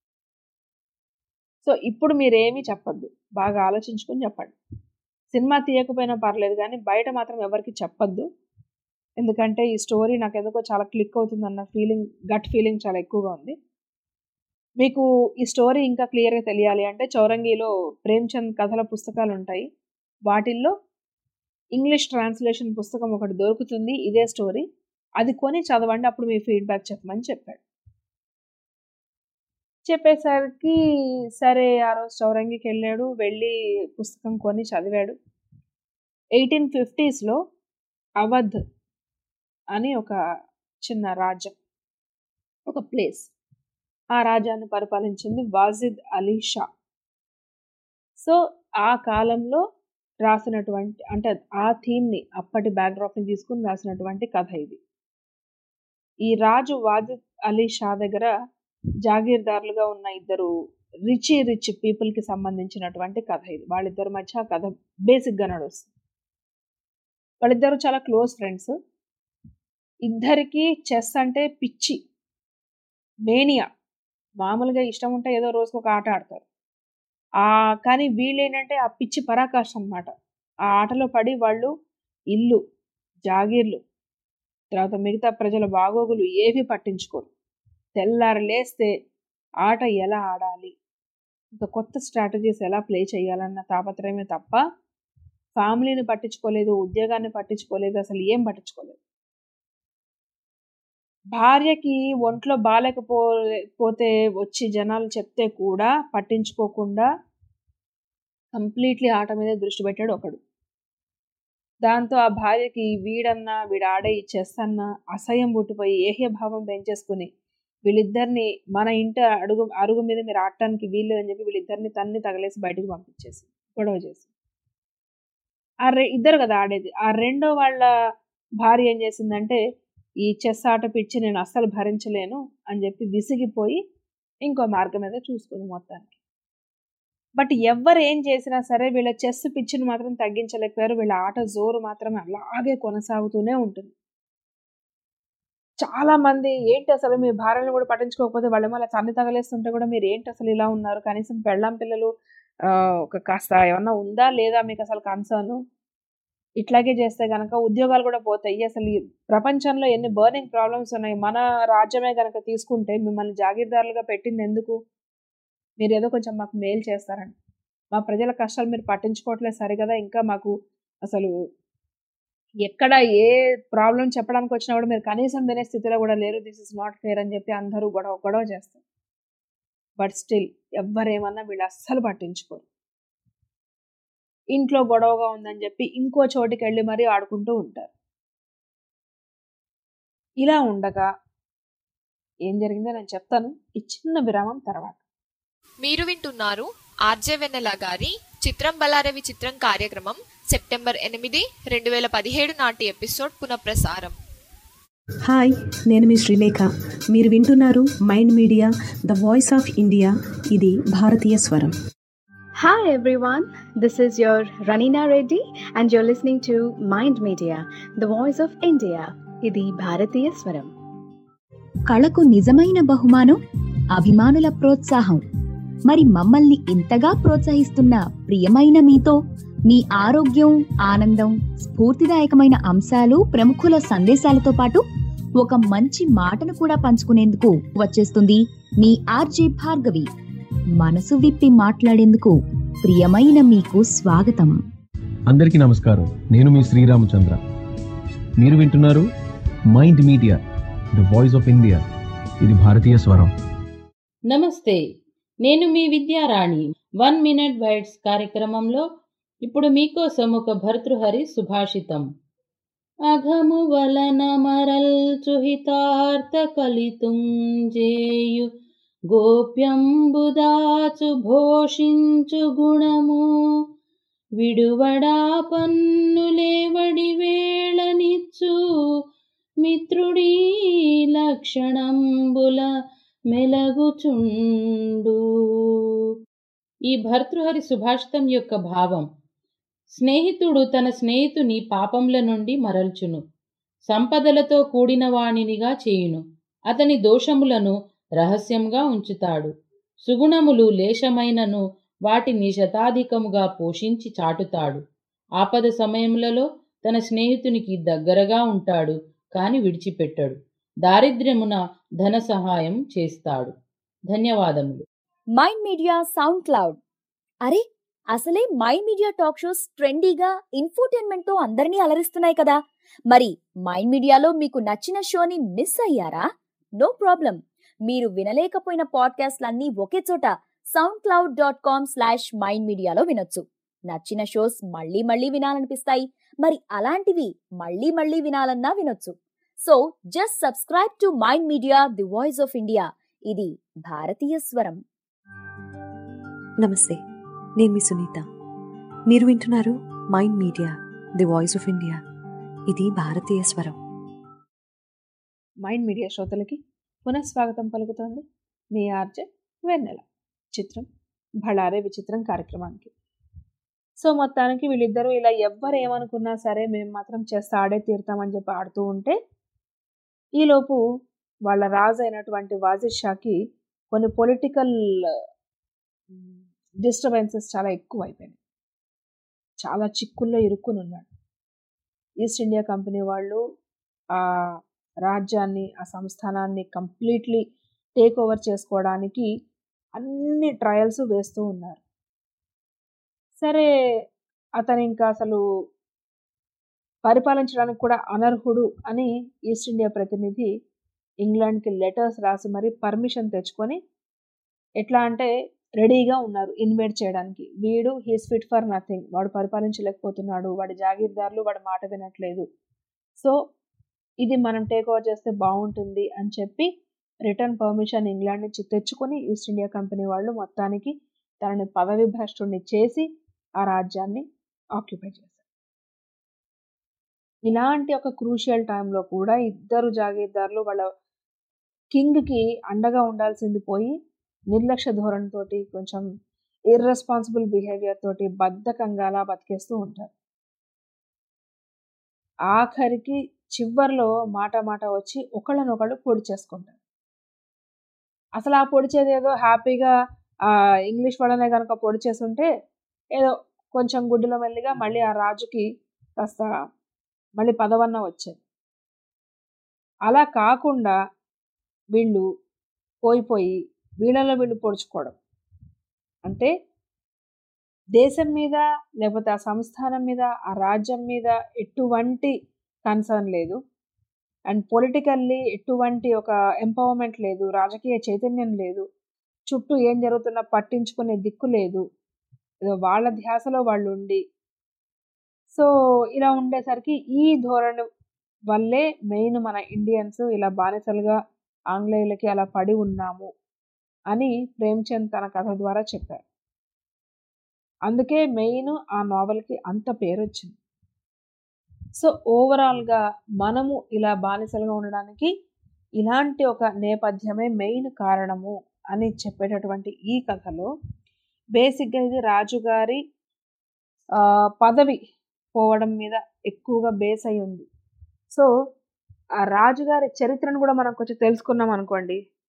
సో ఇప్పుడు మీరేమీ చెప్పద్దు, బాగా ఆలోచించుకొని చెప్పండి. సినిమా తీయకపోయినా పర్లేదు కానీ బయట మాత్రం ఎవరికి చెప్పద్దు, ఎందుకంటే ఈ స్టోరీ నాకు ఎందుకో చాలా క్లిక్ అవుతుంది అన్న ఫీలింగ్, గట్ ఫీలింగ్ చాలా ఎక్కువగా ఉంది. మీకు ఈ స్టోరీ ఇంకా క్లియర్గా తెలియాలి అంటే చౌరంగిలో ప్రేమ్చంద్ కథల పుస్తకాలు ఉంటాయి, వాటిల్లో ఇంగ్లీష్ ట్రాన్స్లేషన్ పుస్తకం ఒకటి దొరుకుతుంది ఇదే స్టోరీ, అది కొని చదవండి, అప్పుడు మీ ఫీడ్బ్యాక్ చెప్పమని చెప్పాడు. చెప్పేసరికి సరే ఆ రోజు చౌరంగికి వెళ్ళాడు, వెళ్ళి పుస్తకం కొని చదివాడు. ఎయిటీన్ ఫిఫ్టీస్లో అవధ్ అని ఒక చిన్న రాజ్యం, ఒక ప్లేస్, ఆ రాజ్యాన్ని పరిపాలించింది వాజిద్ అలీ షా. సో ఆ కాలంలో రాసినటువంటి అంటే ఆ థీమ్ని, అప్పటి బ్యాక్డ్రాప్ని తీసుకుని రాసినటువంటి కథ ఇది. ఈ రాజు వాజిద్ అలీ షా దగ్గర జాగీర్దారులుగా ఉన్న ఇద్దరు రిచ్ రిచ్ పీపుల్కి సంబంధించినటువంటి కథ ఇది. వాళ్ళిద్దరి మధ్య కథ బేసిక్గా నడుస్తుంది. వాళ్ళిద్దరు చాలా క్లోజ్ ఫ్రెండ్స్, ఇద్దరికి చెస్ అంటే పిచ్చి, మేనియా. మామూలుగా ఇష్టం ఉంటే ఏదో రోజుకు ఒక ఆట ఆడతారు, ఆ కానీ వీళ్ళు ఏంటంటే ఆ పిచ్చి పరాకాష్ఠ అనమాట. ఆ ఆటలో పడి వాళ్ళు ఇల్లు, జాగీర్లు, తర్వాత మిగతా ప్రజల బాగోగులు ఏవి పట్టించుకోరు. తెల్లారు లేస్తే ఆట ఎలా ఆడాలి, ఇంకా కొత్త స్ట్రాటజీస్ ఎలా ప్లే చేయాలన్న తాపత్రయమే తప్ప ఫ్యామిలీని పట్టించుకోలేదు, ఉద్యోగాన్ని పట్టించుకోలేదు, అసలు ఏం పట్టించుకోలేదు. భార్యకి ఒంట్లో బాగాలేకపోతే వచ్చి జనాలు చెప్తే కూడా పట్టించుకోకుండా కంప్లీట్లీ ఆట మీద దృష్టి పెట్టాడు ఒకడు. దాంతో ఆ భార్యకి వీడన్నా వీడు ఆడే ఇచ్చేస్తన్నా అసహ్యం పుట్టిపోయి ఏహ్యభావం పెంచేసుకుని వీళ్ళిద్దరిని మన ఇంటి అడుగు అరుగు మీద మీరు ఆడటానికి వీల్లేదని చెప్పి వీళ్ళిద్దరిని తన్ని తగలేసి బయటకు పంపించేసి గొడవ చేసి, ఆ రె ఇద్దరు కదా ఆడేది, ఆ రెండో వాళ్ళ భార్య ఏం చేసిందంటే ఈ చెస్ ఆట పిచ్చి నేను అస్సలు భరించలేను అని చెప్పి విసిగిపోయి ఇంకో మార్గం మీద చూసుకుంది మొత్తానికి. బట్ ఎవరు ఏం చేసినా సరే వీళ్ళ చెస్ పిచ్చిని మాత్రం తగ్గించలేకపోయారు, వీళ్ళ ఆట జోరు మాత్రం అలాగే కొనసాగుతూనే ఉంటుంది. చాలా మంది ఏంటి అసలు మీ భార్యను కూడా పట్టించుకోకపోతే వాళ్ళు మళ్ళీ తన్ని తగలేస్తుంటే కూడా మీరు ఏంటి అసలు ఇలా ఉన్నారు, కనీసం పెళ్ళాం పిల్లలు ఒక కాస్త ఏమన్నా ఉందా లేదా మీకు అసలు కన్సర్న్, ఇట్లాగే చేస్తే కనుక ఉద్యోగాలు కూడా పోతాయి. అసలు ఈ ప్రపంచంలో ఎన్ని బర్నింగ్ ప్రాబ్లమ్స్ ఉన్నాయి, మన రాజ్యమే కనుక తీసుకుంటే మిమ్మల్ని జాగీర్దారులుగా పెట్టింది ఎందుకు, మీరు ఏదో కొంచెం మాకు మేలు చేస్తారండి, మా ప్రజల కష్టాలు మీరు పట్టించుకోవట్లేదు సరే కదా, ఇంకా మాకు అసలు ఎక్కడ ఏ ప్రాబ్లం చెప్పడానికి వచ్చినా కూడా మీరు కనీసం వినే స్థితిలో కూడా లేరు, దిస్ ఇస్ నాట్ ఫేర్ అని చెప్పి అందరూ గొడవ గొడవ చేస్తారు. బట్ స్టిల్ ఎవరేమన్నా వీళ్ళు అస్సలు పట్టించుకోరు. ఇంట్లో గొడవగా ఉందని చెప్పి ఇంకో చోటికి వెళ్ళి మరీ ఆడుకుంటూ ఉంటారు. ఇలా ఉండగా ఏం జరిగిందో నేను చెప్తాను ఈ చిన్న విరామం తర్వాత. మీరు వింటున్నారు ఆర్జే వెన్నెల గారి చిత్రం బలారవి చిత్రం కార్యక్రమం సెప్టెంబర్ ఎనిమిది రెండు వేల పదిహేడు నాటి ఎపిసోడ్ పునఃప్రసారం. హాయ్, నేను మీ శ్రీలేఖ. మీరు వింటున్నారు mind media the voice of India, ఇది భారతీయ స్వరం. Hi everyone, this is your Ranina Reddy and you're listening to Mind Media, the voice of India. ఇది భారతీయ స్వరం. కళకు నిజమైన బహుమానం అభిమానుల ప్రోత్సాహం. మరి మమ్మల్ని ఇంతగా ప్రోత్సహిస్తున్న ప్రియమైన మీతో మీ ఆరోగ్యం, ఆనందం, స్ఫూర్తిదాయకమైన అంశాలు, ప్రముఖుల సందేశాలతో పాటు ఒక మంచి మాటను కూడా పంచుకునేందుకు వచ్చేస్తుంది మీ ఆర్జే భార్గవి. మనసు విప్పి మాట్లాడేందుకు ప్రియమైన మీకు స్వాగతం. అందరికీ నమస్కారం. నేను మీ శ్రీరామచంద్ర. మీరు వింటున్నారు mind media, the voice of India. ఇది భారతీయ స్వరం. నమస్తే, నేను మీ విద్యారాణి. వన్ మినిట్ బైట్స్ కార్యక్రమంలో ఇప్పుడు మీకోసం ఒక భర్తృహరి సుభాషితం. అఘము వలన మరల్చుహితార్థ కలితుంజేయు గోప్యంబుదాచు భోషించు గుణము విడువడా పన్నులేవడి వేళనిచ్చు మిత్రుడీ లక్షణంబుల మెలగుచుండు. ఈ భర్తృహరి సుభాషితం యొక్క భావం: స్నేహితుడు తన స్నేహితుని పాపంల నుండి మరల్చును, సంపదలతో కూడిన వాణినిగా చేయును, అతని దోషములను రహస్యంగా ఉంచుతాడు, సుగుణములు లేశమైనను వాటిని శతాధికముగా పోషించి చాటుతాడు, ఆపద సమయములలో తన స్నేహితునికి దగ్గరగా ఉంటాడు, కాని విడిచిపెట్టడు, దారిద్ర్యమున ధన సహాయం చేస్తాడు. ధన్యవాదములు. Mind media sound cloud. అరే, అసలే మైండ్ మీడియా టాక్ షోస్ ట్రెండీగా ఇన్ఫోటైన్మెంట్ తో అందరినీ అలరిస్తున్నాయి కదా. మరి మైండ్ మీడియాలో మీకు నచ్చిన షోని మిస్ అయ్యారా? No problem. మీరు వినలేకపోయిన పాడ్కాస్ట్లన్నీ ఒకే చోట sound cloud dot com slash mind మీడియాలో వినొచ్చు. నచ్చిన షోస్ మళ్ళీ మళ్ళీ వినాలనిపిస్తాయి, మరి అలాంటివి మళ్ళీ మళ్ళీ వినాలన్నా వినొచ్చు. So just subscribe to mind media, the voice of India. ఇది భారతీయ స్వరం. నమస్తే, నేను మీ సునీత. మీరు వింటున్నారు mind media, the voice of India. ఇది భారతీయ స్వరం. మైండ్ మీడియా శ్రోతలకి పునఃస్వాగతం పలుకుతోంది మీ ఆర్జే వెన్నెల. చిత్రం భళారే విచిత్రం కార్యక్రమానికి. సో మొత్తానికి వీళ్ళిద్దరూ ఇలా ఎవ్వరు ఏమనుకున్నా సరే మేము మాత్రం చేస్తా ఆడే తీరుతామని చెప్పి ఆడుతూ ఉంటే, ఈలోపు వాళ్ళ రాజు అయినటువంటి వాజిద్ షాకి కొన్ని పొలిటికల్ డిస్టర్బెన్సెస్ చాలా ఎక్కువ అయిపోయినాయి. చాలా చిక్కుల్లో ఇరుక్కుని ఉన్నాడు. ఈస్ట్ ఇండియా కంపెనీ వాళ్ళు ఆ రాజ్యాన్ని, ఆ సంస్థానాన్ని కంప్లీట్లీ టేక్ ఓవర్ చేసుకోవడానికి అన్ని ట్రయల్స్ వేస్తూ ఉన్నారు. సరే, అతను ఇంకా అసలు పరిపాలించడానికి కూడా అనర్హుడు అని ఈస్ట్ ఇండియా ప్రతినిధి ఇంగ్లాండ్కి లెటర్స్ రాసి మరి పర్మిషన్ తెచ్చుకొని, ఎట్లా అంటే రెడీగా ఉన్నారు ఇన్వైట్ చేయడానికి. వీడు హీస్ ఫిట్ ఫర్ నథింగ్, వాడు పరిపాలించలేకపోతున్నాడు, వాడి జాగీర్దారులు వాడి మాట వినట్లేదు, సో ఇది మనం టేక్ ఓవర్ చేస్తే బాగుంటుంది అని చెప్పి రిటర్న్ పర్మిషన్ ఇంగ్లాండ్ నుంచి తెచ్చుకొని ఈస్ట్ ఇండియా కంపెనీ వాళ్ళు మొత్తానికి తనని పదవి భ్రష్టుడిని చేసి ఆ రాజ్యాన్ని ఆక్యుపై చేశారు. ఇలాంటి ఒక క్రూషియల్ టైంలో కూడా ఇద్దరు జాగీర్దారులు వాళ్ళ కింగ్కి అండగా ఉండాల్సింది పోయి నిర్లక్ష్య ధోరణితోటి, కొంచెం ఇర్రెస్పాన్సిబుల్ బిహేవియర్ తోటి బద్ధకంగా అలా బతికేస్తూ ఉంటారు. ఆఖరికి చివర్లో మాట మాట వచ్చి ఒకళ్ళనొకళ్ళు పొడి చేసుకుంటారు. అసలు ఆ పొడిచేది ఏదో హ్యాపీగా ఆ ఇంగ్లీష్ వాళ్ళనే కనుక పొడి చేసుంటే ఏదో కొంచెం గుడ్డులో మెల్లిగా మళ్ళీ ఆ రాజుకి కాస్త మళ్ళీ పదవన్న వచ్చేది. అలా కాకుండా వీళ్ళు పోయిపోయి వీళ్ళలో వీళ్ళు పొడుచుకోవడం అంటే దేశం మీద లేకపోతే ఆ సంస్థానం మీద, ఆ రాజ్యం మీద ఎటువంటి కన్సర్న్ లేదు, అండ్ పొలిటికల్లీ ఎటువంటి ఒక ఎంపవర్మెంట్ లేదు, రాజకీయ చైతన్యం లేదు, చుట్టూ ఏం జరుగుతున్నా పట్టించుకునే దిక్కు లేదు, ఏదో వాళ్ళ ధ్యాసలో వాళ్ళు ఉండి, సో ఇలా ఉండేసరికి ఈ ధోరణి వల్లే మెయిన్ మన ఇండియన్స్ ఇలా బానిసలుగా ఆంగ్లేయులకి అలా పడి ఉన్నాము అని ప్రేమ్చంద్ తన కథ ద్వారా చెప్పారు. అందుకే మెయిన్ ఆ నావెల్కి అంత పేరు వచ్చింది. సో ఓవరాల్గా మనము ఇలా బానిసలుగా ఉండడానికి ఇలాంటి ఒక నేపథ్యమే మెయిన్ కారణము అని చెప్పేటటువంటి ఈ కథలో బేసిక్గా ఇది రాజుగారి పదవి పోవడం మీద ఎక్కువగా బేస్ అయి ఉంది. సో ఆ రాజుగారి చరిత్రను కూడా మనం కొంచెం తెలుసుకున్నాం అనుకోండి,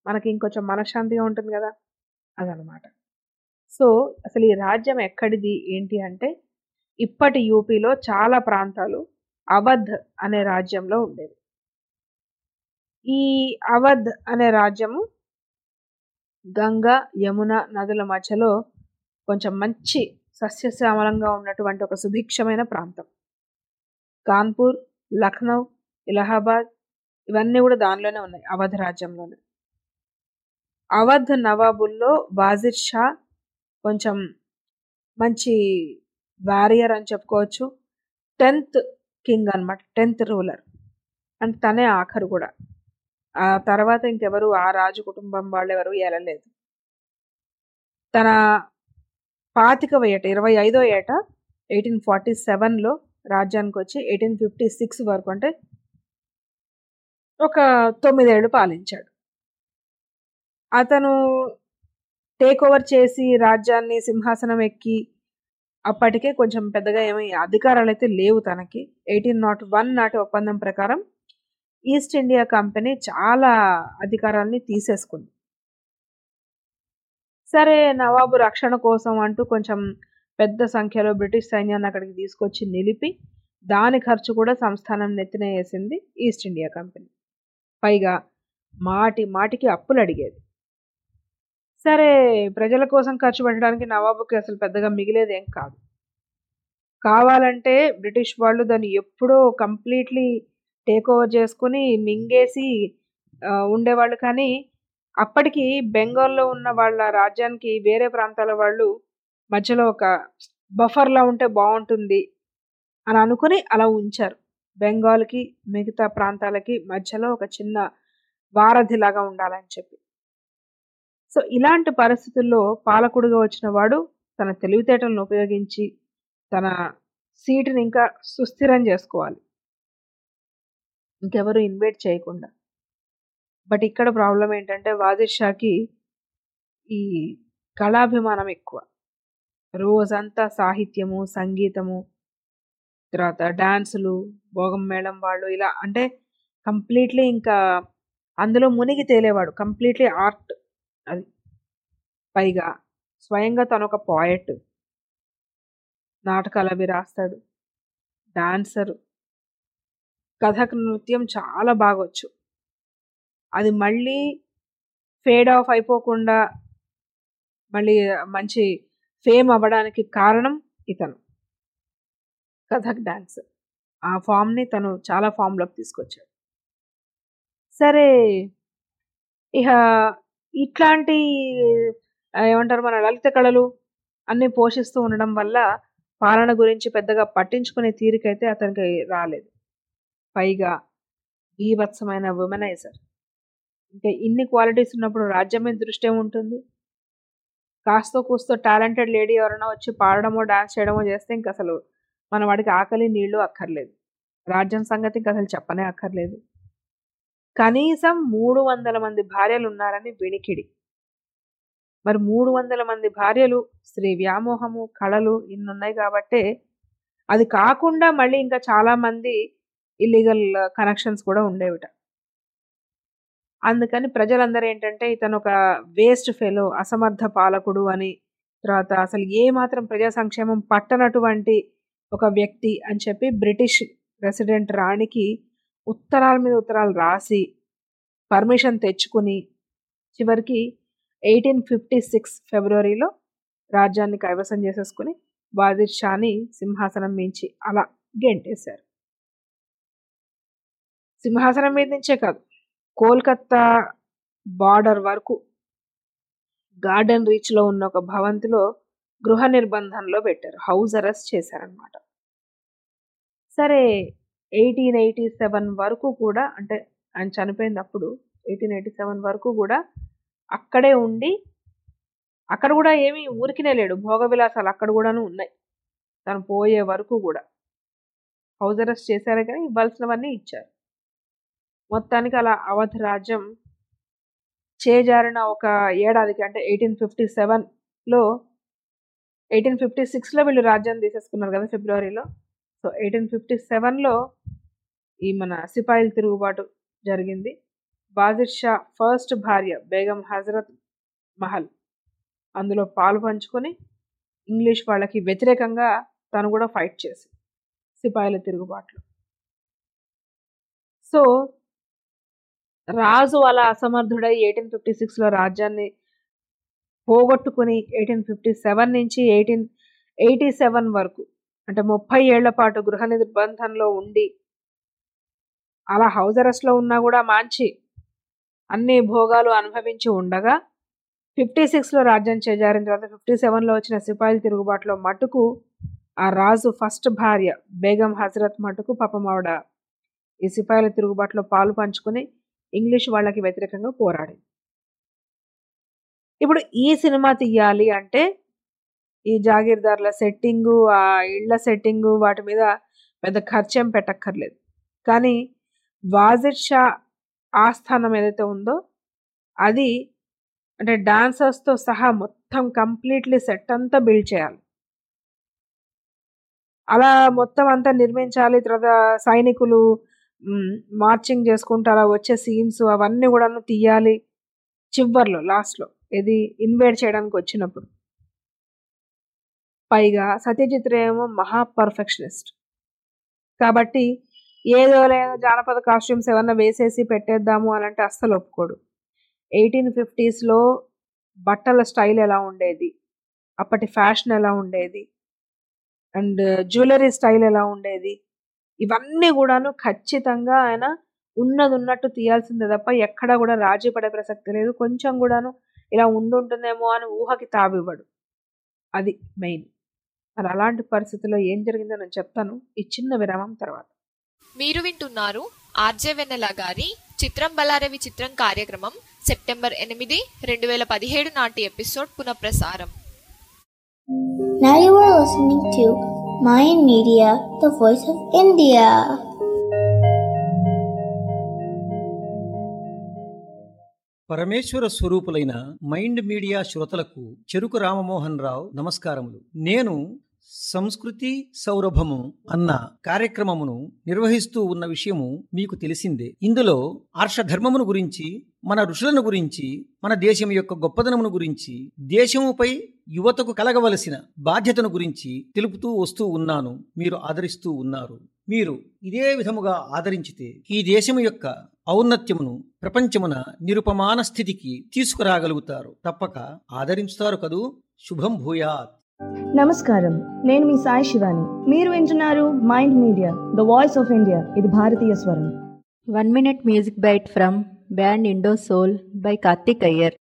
మనకి ఇంకొంచెం మనశ్శాంతిగా ఉంటుంది కదా, అదనమాట. సో అసలు ఈ రాజ్యం ఎక్కడిది ఏంటి అంటే ఇప్పటి యూపీలో చాలా ప్రాంతాలు అవధ్ అనే రాజ్యంలో ఉండేది. ఈ అవధ్ అనే రాజ్యము గంగా యమున నదుల మధ్యలో కొంచెం మంచి సస్యశ్యామలంగా ఉన్నటువంటి ఒక సుభిక్షమైన ప్రాంతం. కాన్పూర్, లక్నో, ఇలహాబాద్ ఇవన్నీ కూడా దానిలోనే ఉన్నాయి, అవధ్ రాజ్యంలోనే. అవధ్ నవాబుల్లో వాజిర్ షా కొంచెం మంచి వారియర్ అని చెప్పుకోవచ్చు. టెన్త్ కింగ్ అనమాట, టెన్త్ రూలర్ అంటే తనే ఆఖరు కూడా. ఆ తర్వాత ఇంకెవరు ఆ రాజు కుటుంబం వాళ్ళు ఎవరు ఏలలేదు. తన పాతికవ ఏట ఇరవై ఐదో ఏట ఎయిటీన్ ఫార్టీ సెవెన్లో రాజ్యానికి వచ్చి ఎయిటీన్ ఫిఫ్టీ సిక్స్ వరకు అంటే ఒక తొమ్మిదేళ్ళు పాలించాడు. అతను టేక్ ఓవర్ చేసి రాజ్యాన్ని సింహాసనం ఎక్కి అప్పటికే కొంచెం పెద్దగా ఏమీ అధికారాలు అయితే లేవు తనకి. ఎయిటీన్ నాట్ వన్ నాటి ఒప్పందం ప్రకారం ఈస్ట్ ఇండియా కంపెనీ చాలా అధికారాలని తీసేసుకుంది. సరే నవాబు రక్షణ కోసం అంటూ కొంచెం పెద్ద సంఖ్యలో బ్రిటిష్ సైన్యాన్ని అక్కడికి తీసుకొచ్చి నిలిపి దాని ఖర్చు కూడా సంస్థానం నెత్తిన వేసింది ఈస్ట్ ఇండియా కంపెనీ. పైగా మాటి మాటికి అప్పులు అడిగేది. సరే ప్రజల కోసం ఖర్చు పెట్టడానికి నవాబుకి అసలు పెద్దగా మిగిలేది ఏం కాదు. కావాలంటే బ్రిటిష్ వాళ్ళు దాన్ని ఎప్పుడో కంప్లీట్లీ టేక్ ఓవర్ చేసుకుని మింగేసి ఉండేవాళ్ళు. కానీ అప్పటికి బెంగాల్లో ఉన్న వాళ్ళ రాజ్యానికి వేరే ప్రాంతాల వాళ్ళు మధ్యలో ఒక బఫర్లా ఉంటే బాగుంటుంది అని అనుకుని అలా ఉంచారు. బెంగాల్కి మిగతా ప్రాంతాలకి మధ్యలో ఒక చిన్న వారధిలాగా ఉండాలని చెప్పి. సో ఇలాంటి పరిస్థితుల్లో పాలకుడిగా వచ్చిన వాడు తన తెలివితేటలను ఉపయోగించి తన సీటుని ఇంకా సుస్థిరం చేసుకోవాలి, ఇంకెవరు ఇన్వైట్ చేయకుండా. బట్ ఇక్కడ ప్రాబ్లం ఏంటంటే వాజిర్ షాకి ఈ కళాభిమానం ఎక్కువ. రోజంతా సాహిత్యము, సంగీతము, తర్వాత డాన్సులు, భోగం మేళం వాళ్ళు ఇలా అంటే కంప్లీట్లీ ఇంకా అందులో మునిగి తేలేవాడు. కంప్లీట్లీ ఆర్ట్ అది. పైగా స్వయంగా తను ఒక పోయెట్, నాటకాలు అవి రాస్తాడు, డాన్సరు, కథక్ నృత్యం చాలా బాగొచ్చు. అది మళ్ళీ ఫేడ్ ఆఫ్ అయిపోకుండా మళ్ళీ మంచి ఫేమ్ అవ్వడానికి కారణం ఇతను కథక్ డాన్స్. ఆ ఫామ్ని తను చాలా ఫామ్లోకి తీసుకొచ్చాడు. సరే ఇక ఇట్లాంటి ఏమంటారు మన లలిత కళలు అన్నీ పోషిస్తూ ఉండడం వల్ల పాలన గురించి పెద్దగా పట్టించుకునే తీరికైతే అతనికి రాలేదు. పైగా బీభత్సమైన ఉమెనైజర్. ఇంకా ఇన్ని క్వాలిటీస్ ఉన్నప్పుడు రాజ్యం మీద దృష్టి ఏముంటుంది? కాస్తో కూస్తో టాలెంటెడ్ లేడీ ఎవరైనా వచ్చి పాడడమో డాన్స్ చేయడమో చేస్తే ఇంక అసలు మన వాడికి ఆకలి నీళ్లు అక్కర్లేదు. రాజ్యం సంగతి ఇంక అసలు చెప్పనే అక్కర్లేదు. కనీసం మూడు వందల మంది భార్యలు ఉన్నారని వినికిడి. మరి మూడు వందల మంది భార్యలు, స్త్రీ వ్యామోహము, కళలు ఇన్నున్నాయి కాబట్టే అది కాకుండా మళ్ళీ ఇంకా చాలామంది ఇల్లీగల్ కనెక్షన్స్ కూడా ఉండేవిట. అందుకని ప్రజలందరూ ఏంటంటే ఇతను ఒక వేస్ట్ ఫెలో, అసమర్థ పాలకుడు అని, తర్వాత అసలు ఏ మాత్రం ప్రజా సంక్షేమం పట్టనటువంటి ఒక వ్యక్తి అని చెప్పి బ్రిటిష్ ప్రెసిడెంట్ రాణికి ఉత్తరాల మీద ఉత్తరాలు రాసి పర్మిషన్ తెచ్చుకుని చివరికి ఎయిటీన్ ఫిఫ్టీ సిక్స్ ఫిబ్రవరిలో రాజ్యాన్ని కైవసం చేసేసుకుని వాజిర్ షాని సింహాసనం మించి అలా గెంటేశారు. సింహాసనం మీద నుంచే కాదు, కోల్కత్తా బార్డర్ వరకు గార్డెన్ రీచ్లో ఉన్న ఒక భవంతిలో గృహ నిర్బంధంలో పెట్టారు, హౌస్ అరెస్ట్ చేశారనమాట. సరే ఎయిటీన్ ఎయిటీ సెవెన్ వరకు కూడా, అంటే ఆయన చనిపోయింది అప్పుడు, ఎయిటీన్ ఎయిటీ సెవెన్ వరకు కూడా అక్కడే ఉండి, అక్కడ కూడా ఏమీ ఊరికినే లేడు, భోగ విలాసాలు అక్కడ కూడాను ఉన్నాయి. తను పోయే వరకు కూడా హౌస్ అరెస్ట్ చేశారే కానీ ఇవ్వాల్సినవన్నీ ఇచ్చారు. మొత్తానికి అలా అవధ్ రాజ్యం చేజారిన ఒక ఏడాదికి, అంటే ఎయిటీన్ ఫిఫ్టీ సెవెన్లో ఎయిటీన్ ఫిఫ్టీ సిక్స్లో వీళ్ళు రాజ్యాన్ని తీసేసుకున్నారు కదా ఫిబ్రవరిలో. సో ఎయిటీన్ ఫిఫ్టీ సెవెన్లో ఈ మన సిపాయిల తిరుగుబాటు జరిగింది. వాజిద్ షా ఫస్ట్ భార్య బేగం హజరత్ మహల్ అందులో పాలు పంచుకొని ఇంగ్లీష్ వాళ్ళకి వ్యతిరేకంగా తను కూడా ఫైట్ చేసి సిపాయిల తిరుగుబాట్లు. సో రాజు అలా అసమర్థుడై ఎయిటీన్ ఫిఫ్టీ సిక్స్లో రాజ్యాన్ని పోగొట్టుకుని ఎయిటీన్ ఫిఫ్టీ సెవెన్ నుంచి ఎయిటీన్ ఎయిటీ సెవెన్ వరకు అంటే ముప్పై ఏళ్ల పాటు గృహ నిర్బంధంలో ఉండి అలా హౌస్ అరెస్ట్లో ఉన్నా కూడా మాంచి అన్ని భోగాలు అనుభవించి ఉండగా ఫిఫ్టీ సిక్స్లో రాజ్యం చేజారిన తర్వాత ఫిఫ్టీ సెవెన్లో వచ్చిన సిపాయిల తిరుగుబాటులో మటుకు ఆ రాజు ఫస్ట్ భార్య బేగం హజరత్ మటుకు పాపం ఆవిడ ఈ సిపాయిల తిరుగుబాటులో పాలు పంచుకుని ఇంగ్లీష్ వాళ్ళకి వ్యతిరేకంగా పోరాడి. ఇప్పుడు ఈ సినిమా తీయాలి అంటే ఈ జాగీర్దార్ల సెట్టింగు, ఆ ఇళ్ల సెట్టింగు వాటి మీద పెద్ద ఖర్చేం పెట్టక్కర్లేదు. కానీ వాజిద్ షా ఆస్థానం ఏదైతే ఉందో అది అంటే డాన్సర్స్తో సహా మొత్తం కంప్లీట్లీ సెట్ అంతా బిల్డ్ చేయాలి. అలా మొత్తం అంతా నిర్మించాలి. తర్వాత సైనికులు మార్చింగ్ చేసుకుంటూ అలా వచ్చే సీన్స్ అవన్నీ కూడాను తీయాలి. చివర్లో లాస్ట్లో ఇది ఇన్వేడ్ చేయడానికి వచ్చినప్పుడు పైగా సత్యజిత్ రే ఏమో మహా పర్ఫెక్షనిస్ట్ కాబట్టి ఏదో లేదో జానపద కాస్ట్యూమ్స్ ఏమన్నా వేసేసి పెట్టేద్దాము అని అంటే అస్సలు ఒప్పుకోడు. ఎయిటీన్ ఫిఫ్టీస్లో బట్టల స్టైల్ ఎలా ఉండేది, అప్పటి ఫ్యాషన్ ఎలా ఉండేది, అండ్ జ్యువెలరీ స్టైల్ ఎలా ఉండేది, ఇవన్నీ కూడాను ఖచ్చితంగా ఆయన ఉన్నది ఉన్నట్టు తీయాల్సిందే తప్ప ఎక్కడా కూడా రాజీ పడే ప్రసక్తి లేదు. కొంచెం కూడాను ఇలా ఉండుంటుందేమో అని ఊహకి తావివ్వడు. అది మెయిన్. మరి అలాంటి పరిస్థితుల్లో ఏం జరిగిందో నేను చెప్తాను ఈ చిన్న విరామం తర్వాత. మీరు వింటున్నారు ఆర్జే వెన్నెల గారి చిత్రం బలారే విచిత్రం కార్యక్రమం సెప్టెంబర్ ఎనిమిది రెండు వేల పదిహేడు నాటి ఎపిసోడ్ పునఃప్రసారం. Now you are listening to Mayan Media, the voice of India. పరమేశ్వర స్వరూపులైన మైండ్ మీడియా శ్రోతలకు చెరుకు రామమోహన్ రావు నమస్కారములు. నేను సంస్కృతి సౌరభము అన్న కార్యక్రమమును నిర్వహిస్తూ ఉన్న విషయము మీకు తెలిసిందే. ఇందులో ఆర్షధర్మమును గురించి, మన ఋషులను గురించి, మన దేశం యొక్క గొప్పదనమును గురించి, దేశముపై యువతకు కలగవలసిన బాధ్యతను గురించి తెలుపుతూ వస్తూ ఉన్నాను. మీరు ఆదరిస్తూ ఉన్నారు. మీరు ఇదే విధముగా ఆదరించితే ఈ దేశము యొక్క ఔన్నత్యమును ప్రపంచమున నిరుపమాన స్థితికి తీసుకురాగలుగుతారు. తప్పక ఆదరించుతారు కదూ. శుభం భూయాత్. నమస్కారం, నేను మీ సాయి శివాని. మీరు వింటున్నారు mind media, the voice of India. ఇది భారతీయ స్వరం. One minute music bite from band Indo Soul by Karthik Iyer.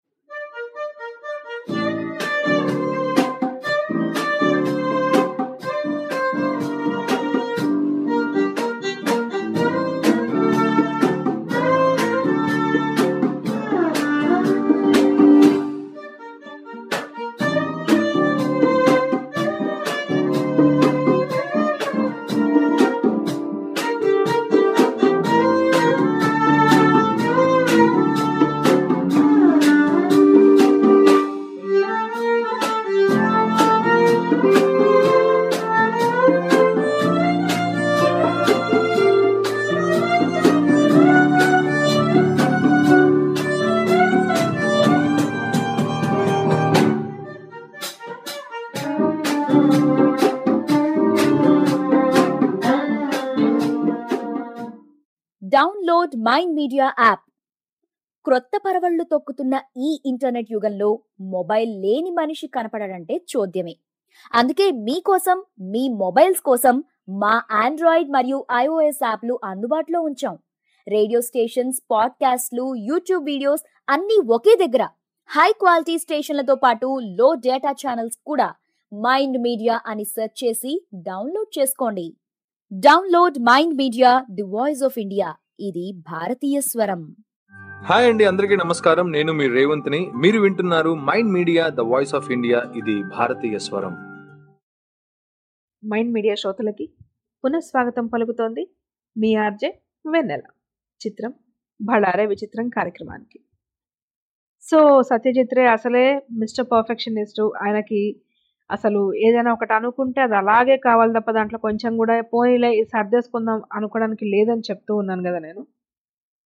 Download mind media app. క్రొత్త పరవళ్లు తొక్కుతున్న ఈ ఇంటర్నెట్ యుగంలో మొబైల్ లేని మనిషి కనపడడంటే చోద్యమే. అందుకే మీకోసం, మీ మొబైల్స్ కోసం మా ఆండ్రాయిడ్ మరియు ఐఓఎస్ యాప్లు అందుబాటులో ఉంచాం. రేడియో స్టేషన్స్, పాడ్కాస్ట్లు, యూట్యూబ్ వీడియోస్ అన్నీ ఒకే దగ్గర. హై క్వాలిటీ స్టేషన్లతో పాటు లో డేటా ఛానల్స్ కూడా. మైండ్ మీడియా అని సెర్చ్ చేసి డౌన్లోడ్ చేసుకోండి. Download mind media, the voice of India. ఇది భారతీయ స్వరం. హాయ్ అండి, అందరికీ నమస్కారం. నేను మీ రేవంత్ని. మీరు వింటున్నారు mind media, the voice of India. ఇది భారతీయ స్వరం. మైండ్ మీడియా శ్రోతలకి పునఃస్వాగతం పలుకుతోంది మీ ఆర్జే వెన్నెల. చిత్రం బళారే విచిత్రం కార్యక్రమానికి. సో సత్యజిత్ రే అసలే మిస్టర్ పర్ఫెక్షనిస్ట్. ఆయనకి అసలు ఏదైనా ఒకటి అనుకుంటే అది అలాగే కావాలి తప్ప దాంట్లో కొంచెం కూడా పోనీలే సర్దేసుకుందాం అనుకోవడానికి లేదని చెప్తూ ఉన్నాను కదా నేను.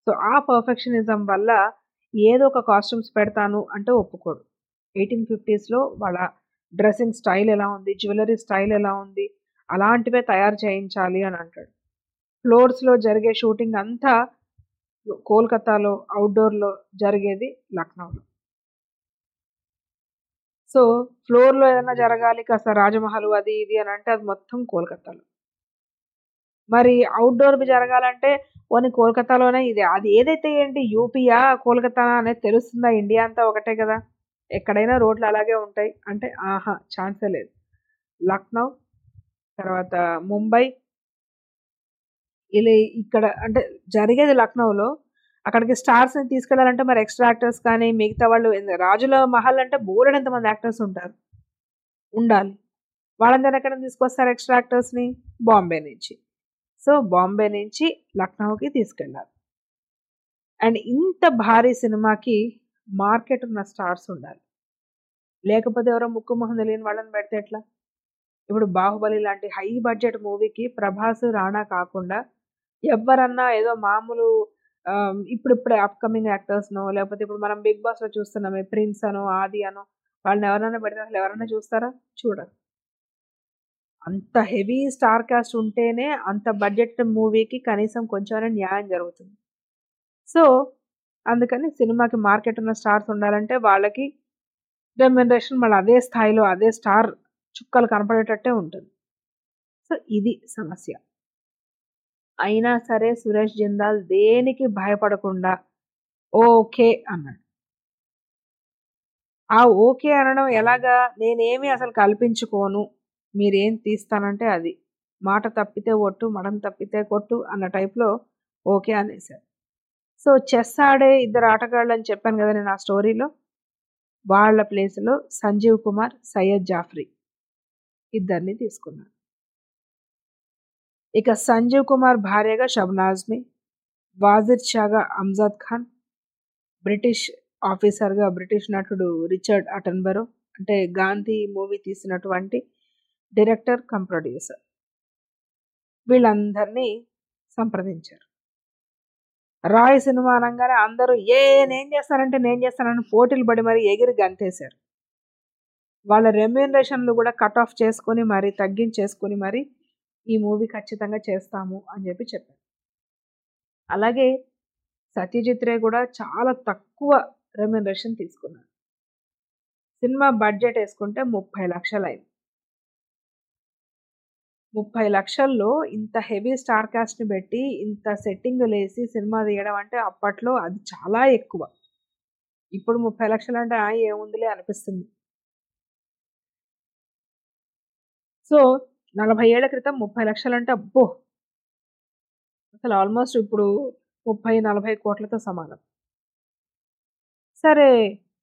సో ఆ పర్ఫెక్షనిజం వల్ల ఏదో ఒక కాస్ట్యూమ్స్ పెడతాను అంటే ఒప్పుకోడు. ఎయిటీన్ ఫిఫ్టీస్లో వాళ్ళ డ్రెస్సింగ్ స్టైల్ ఎలా ఉంది, జ్యువెలరీ స్టైల్ ఎలా ఉంది, అలాంటివే తయారు చేయించాలి అని అంటాడు. ఫ్లోర్స్లో జరిగే షూటింగ్ అంతా కోల్కతాలో, అవుట్డోర్లో జరిగేది లక్నోలో. సో ఫ్లోర్లో ఏదైనా జరగాలి కాస్త రాజమహల్ అది ఇది అని అంటే అది మొత్తం కోల్కతాలో. మరి అవుట్డోర్వి జరగాలంటే పోనీ కోల్కతాలోనే ఇది అది ఏదైతే ఏంటి యూపీయా కోల్కతా అనేది తెలుస్తుందా? ఇండియా అంతా ఒకటే కదా, ఎక్కడైనా రోడ్లు అలాగే ఉంటాయి అంటే ఆహా ఛాన్సే లేదు. లక్నో, తర్వాత ముంబై, ఇలా ఇక్కడ అంటే జరిగేది లక్నోలో. అక్కడికి స్టార్స్ని తీసుకెళ్లాలంటే మరి ఎక్స్ట్రా యాక్టర్స్ కానీ మిగతా వాళ్ళు, రాజుల మహల్ అంటే బోలెడు ఎంతమంది యాక్టర్స్ ఉంటారు ఉండాలి. వాళ్ళందరూ ఎక్కడ తీసుకొస్తారు ఎక్స్ట్రా యాక్టర్స్ని? బాంబే నుంచి. సో బాంబే నుంచి లక్నోకి తీసుకెళ్ళాలి. అండ్ ఇంత భారీ సినిమాకి మార్కెట్ ఉన్న స్టార్స్ ఉండాలి, లేకపోతే ఎవరో ముక్కు మొహం తెలియని వాళ్ళని పెడితే ఎట్లా? ఇప్పుడు బాహుబలి లాంటి హై బడ్జెట్ మూవీకి ప్రభాస్, రాణా కాకుండా ఎవరన్నా ఏదో మామూలు ఇప్పుడిప్పుడే అప్కమింగ్ యాక్టర్స్నో, లేకపోతే ఇప్పుడు మనం బిగ్ బాస్లో చూస్తున్నామే ప్రిన్స్ అనో ఆది అనో, వాళ్ళని ఎవరైనా పెడితే అసలు ఎవరైనా చూస్తారా? చూడరు. అంత హెవీ స్టార్ కాస్ట్ ఉంటేనే అంత బడ్జెట్ మూవీకి కనీసం కొంచెమైనా న్యాయం జరుగుతుంది. సో అందుకని సినిమాకి మార్కెట్ ఉన్న స్టార్స్ ఉండాలంటే వాళ్ళకి రెమ్యునరేషన్ మళ్ళీ అదే స్థాయిలో అదే స్టార్ చుక్కలు కనపడేటట్టే ఉంటుంది. సో ఇది సమస్య. అయినా సరే సురేష్ జిందాల్ దేనికి భయపడకుండా ఓకే అన్నాడు. ఆ ఓకే అనడం ఎలాగా? నేనేమి అసలు కల్పించుకోను, మీరేం తీస్తానంటే అది, మాట తప్పితే ఒట్టు, మడం తప్పితే కొట్టు అన్న టైప్లో ఓకే అనేసారు. సో చెస్ ఆడే ఇద్దరు ఆటగాళ్ళు అని చెప్పాను కదా నేను ఆ స్టోరీలో, వాళ్ళ ప్లేస్లో సంజీవ్ కుమార్, సయ్యద్ జాఫ్రీ ఇద్దరిని తీసుకున్నారు. ఇక సంజీవ్ కుమార్ భార్యగా షబ్నాజ్మి, వాజిర్ షాగా అమ్జద్ ఖాన్, బ్రిటిష్ ఆఫీసర్గా బ్రిటిష్ నటుడు రిచర్డ్ అటన్బరో, అంటే గాంధీ మూవీ తీసినటువంటి డైరెక్టర్ కమ్ ప్రొడ్యూసర్, వీళ్ళందరినీ సంప్రదించారు. రాయ్ సినిమా అనగానే అందరూ ఏ నేను చేస్తానంటే నేను చేస్తానని పోటీలు పడి మరి ఎగిరి గంతేశారు. వాళ్ళ రెమ్యూనరేషన్లు కూడా కట్ ఆఫ్ చేసుకొని మరి తగ్గించేసుకొని మరి ఈ మూవీ ఖచ్చితంగా చేస్తాము అని చెప్పి చెప్పారు. అలాగే సత్యజిత్ రే కూడా చాలా తక్కువ రెమ్యూనరేషన్ తీసుకున్నారు. సినిమా బడ్జెట్ వేసుకుంటే ముప్పై లక్షలు అయింది. ముప్పై లక్షల్లో ఇంత హెవీ స్టార్ కాస్ట్ని పెట్టి ఇంత సెట్టింగ్ లేసి సినిమా తీయడం అంటే అప్పట్లో అది చాలా ఎక్కువ. ఇప్పుడు ముప్పై లక్షలు అంటే ఆ ఏముందిలే అనిపిస్తుంది. సో నలభై ఏళ్ల క్రితం ముప్పై లక్షలు అంటే అబ్బో అసలు ఆల్మోస్ట్ ఇప్పుడు ముప్పై నలభై కోట్లతో సమానం. సరే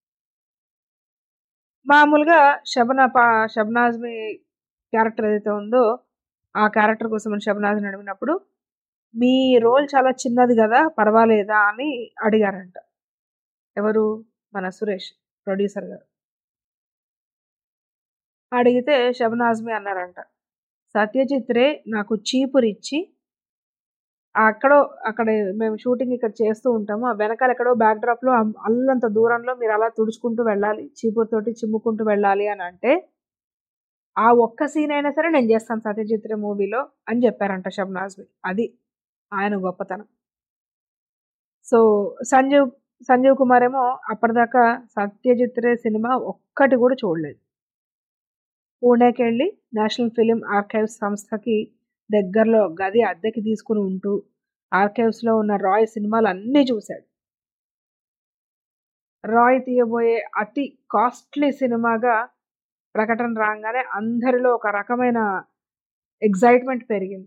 మామూలుగా షబనా పా షబ్నాజ్మి క్యారెక్టర్ ఏదైతే ఉందో ఆ క్యారెక్టర్ కోసం షబ్నాజ్ని అడిగినప్పుడు మీ రోల్ చాలా చిన్నది కదా పర్వాలేదా అని అడిగారంట. ఎవరు? మన సురేష్ ప్రొడ్యూసర్ గారు. అడిగితే షబ్నాజ్మి అన్నారంట, సత్యజిత్ రే నాకు చీపురిచ్చి అక్కడో అక్కడ మేము షూటింగ్ ఇక్కడ చేస్తూ ఉంటాము, ఆ వెనకాల ఎక్కడో బ్యాక్ డ్రాప్లో అల్లంత దూరంలో మీరు అలా తుడుచుకుంటూ వెళ్ళాలి, చీపురుతోటి చిమ్ముకుంటూ వెళ్ళాలి అని అంటే ఆ ఒక్క సీన్ అయినా సరే నేను చేస్తాను సత్యజిత్ రే మూవీలో అని చెప్పారంట షబ్నాజ్మి. అది ఆయన గొప్పతనం. సో సంజీవ్ సంజీవ్ కుమార్ ఏమో అప్పటిదాకా సత్యజిత్ రే సినిమా ఒక్కటి కూడా చూడలేదు. పూణేకి వెళ్ళి నేషనల్ ఫిలిం ఆర్కైవ్స్ సంస్థకి దగ్గరలో గది అద్దెకి తీసుకుని ఉంటూ ఆర్కైవ్స్లో ఉన్న రాయ్ సినిమాలు అన్నీ చూశాడు. రాయ్ తీయబోయే అతి కాస్ట్లీ సినిమాగా ప్రకటన రాగానే అందరిలో ఒక రకమైన ఎగ్జైట్మెంట్ పెరిగింది.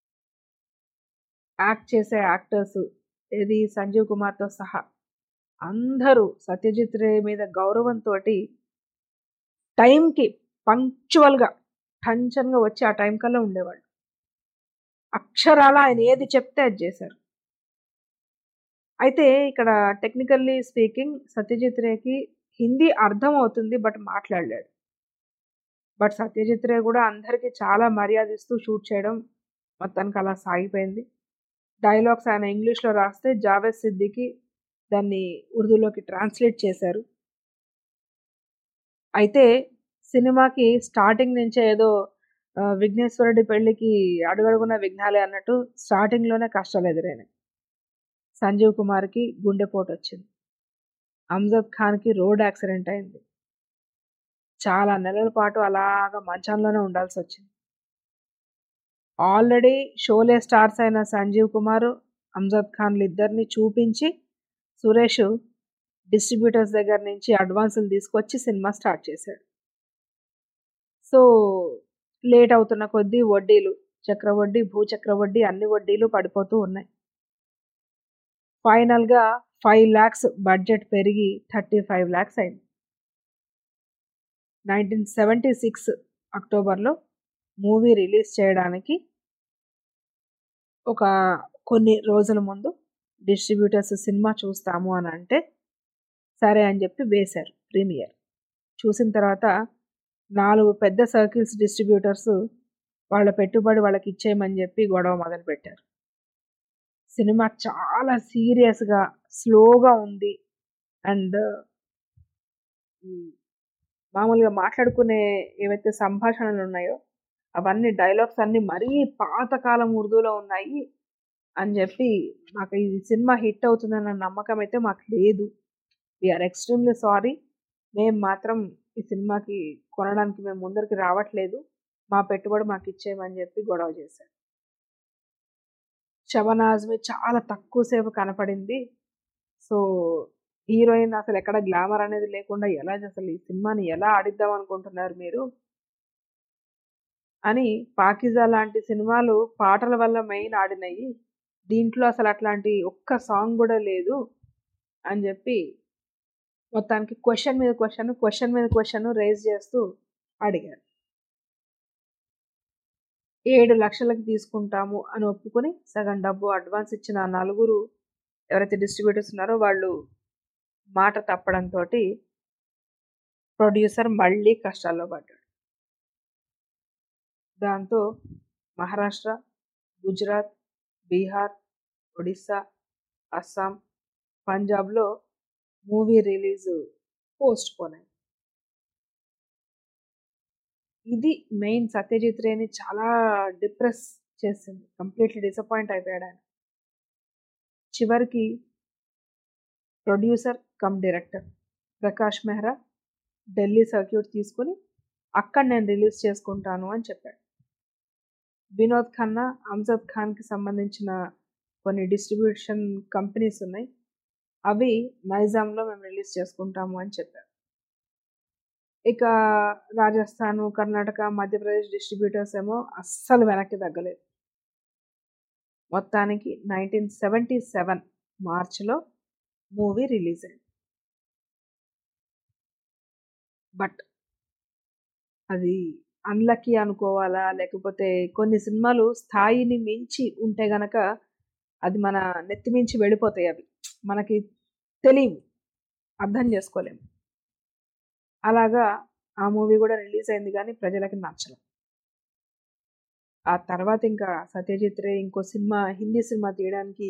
యాక్ట్ చేసే యాక్టర్స్ ఏది సంజీవ్ కుమార్తో సహా అందరూ సత్యజిత్ రే మీద గౌరవంతో టైంకి పంక్చువల్గా టెన్షన్గా వచ్చి ఆ టైం కల్లా ఉండేవాళ్ళు. అక్షరాల ఆయన ఏది చెప్తే అది చేశారు. అయితే ఇక్కడ టెక్నికల్లీ స్పీకింగ్ సత్యజిత్ రేకి హిందీ అర్థం అవుతుంది బట్ మాట్లాడలేడు. బట్ సత్యజిత్ రే కూడా అందరికీ చాలా మర్యాద ఇస్తూ షూట్ చేయడం మొత్తానికి అలా సాగిపోయింది. డైలాగ్స్ ఆయన ఇంగ్లీష్లో రాస్తే జావేద్ సిద్దికి దాన్ని ఉర్దూలోకి ట్రాన్స్లేట్ చేశారు. అయితే సినిమాకి స్టార్టింగ్ నుంచే ఏదో ఆ, విఘ్నేశ్వరుడి పెళ్లికి అడుగడుగున విఘ్నాలే అన్నట్టు స్టార్టింగ్లోనే కష్టాలు ఎదురైనాయి. సంజీవ్ కుమార్కి గుండెపోటు వచ్చింది. అమ్జద్ ఖాన్కి రోడ్ యాక్సిడెంట్ అయింది. చాలా నెలల పాటు అలాగా మంచంలోనే ఉండాల్సి వచ్చింది. ఆల్రెడీ షోలే స్టార్స్ అయిన సంజీవ్ కుమార్ అమ్జద్ ఖాన్లు ఇద్దరిని చూపించి సురేష్ డిస్ట్రిబ్యూటర్స్ దగ్గర నుంచి అడ్వాన్సులు తీసుకొచ్చి సినిమా స్టార్ట్ చేశాడు. సో లేట్ అవుతున్న కొద్దీ వడ్డీలు, చక్రవడ్డీ, భూచక్రవడ్డీ అన్ని వడ్డీలు పడిపోతూ ఉన్నాయి. ఫైనల్గా ఫైవ్ ల్యాక్స్ బడ్జెట్ పెరిగి థర్టీ ఫైవ్ ల్యాక్స్ అయింది. నైన్టీన్ సెవెంటీ సిక్స్ అక్టోబర్లో మూవీ రిలీజ్ చేయడానికి ఒక కొన్ని రోజుల ముందు డిస్ట్రిబ్యూటర్స్ సినిమా చూస్తాము అని అంటే సరే అని చెప్పి వేశారు ప్రీమియర్. చూసిన తర్వాత నాలుగు పెద్ద సర్కిల్స్ డిస్ట్రిబ్యూటర్స్ వాళ్ళ పెట్టుబడి వాళ్ళకి ఇచ్చేయమని చెప్పి గొడవ మొదలుపెట్టారు. సినిమా చాలా సీరియస్గా స్లోగా ఉంది అండ్ మామూలుగా మాట్లాడుకునే ఏవైతే సంభాషణలు ఉన్నాయో అవన్నీ డైలాగ్స్ అన్నీ మరీ పాతకాలం ఉర్దూలో ఉన్నాయి అని చెప్పి మాకు ఈ సినిమా హిట్ అవుతుందన్న నమ్మకం అయితే మాకు లేదు. వీఆర్ ఎక్స్ట్రీమ్లీ సారీ, మేము మాత్రం ఈ సినిమాకి కొనడానికి మేము ముందరికి రావట్లేదు, మా పెట్టుబడి మాకు ఇచ్చేయమని చెప్పి గొడవ చేశారు. షబనా ఆజ్మీ చాలా తక్కువ సేపు కనపడింది. సో హీరోయిన్ అసలు ఎక్కడ గ్లామర్ అనేది లేకుండా ఎలా అసలు ఈ సినిమాని ఎలా ఆడిద్దాం అనుకుంటున్నారు మీరు అని, పాకిజా లాంటి సినిమాలు పాటల వల్ల మెయిన్ ఆడినాయి, దీంట్లో అసలు అట్లాంటి ఒక్క సాంగ్ కూడా లేదు అని చెప్పి మొత్తానికి క్వశ్చన్ మీద క్వశ్చన్ క్వశ్చన్ మీద క్వశ్చన్ రేజ్ చేస్తూ అడిగారు. ఏడు లక్షలకు తీసుకుంటాము అని ఒప్పుకొని సగం డబ్బు అడ్వాన్స్ ఇచ్చిన నలుగురు ఎవరైతే డిస్ట్రిబ్యూటర్స్ ఉన్నారో వాళ్ళు మాట తప్పడంతో ప్రొడ్యూసర్ మళ్ళీ కష్టాల్లో పడ్డాడు. దాంతో మహారాష్ట్ర, గుజరాత్, బీహార్, ఒడిస్సా, అస్సాం, పంజాబ్లో మూవీ రిలీజ్ పోస్ట్ పోన్ అయింది. ఇది మెయిన్ సత్యజిత్ రేని చాలా డిప్రెస్ చేసింది, కంప్లీట్లీ డిసప్పాయింట్ అయిపోయాడు ఆయన. చివరికి producer cum director Prakash Mehra Delhi circuit తీసుకుని అక్కడ నేను రిలీజ్ చేసుకుంటాను అని చెప్పాడు. వినోద్ ఖన్నా, అమ్జద్ ఖాన్కి సంబంధించిన కొన్ని డిస్ట్రిబ్యూషన్ కంపెనీస్ ఉన్నాయి, అవి నైజాంలో మేము రిలీజ్ చేసుకుంటాము అని చెప్పారు. ఇక రాజస్థాన్, కర్ణాటక, మధ్యప్రదేశ్ డిస్ట్రిబ్యూటర్స్ ఏమో అస్సలు వెనక్కి తగ్గలేదు. మొత్తానికి నైన్టీన్ సెవెంటీ సెవెన్ మార్చిలో మూవీ రిలీజ్ అయింది. బట్ అది అన్లక్కీ అనుకోవాలా, లేకపోతే కొన్ని సినిమాలు స్థాయిని మించి ఉంటే గనక అది మన నెత్తి మించి వెళ్ళిపోతాయి, అవి మనకి తెలియవు, అర్థం చేసుకోలేము. అలాగా ఆ మూవీ కూడా రిలీజ్ అయింది కానీ ప్రజలకి నచ్చలేదు. ఆ తర్వాత ఇంకా సత్యజిత్ రే ఇంకో సినిమా, హిందీ సినిమా తీయడానికి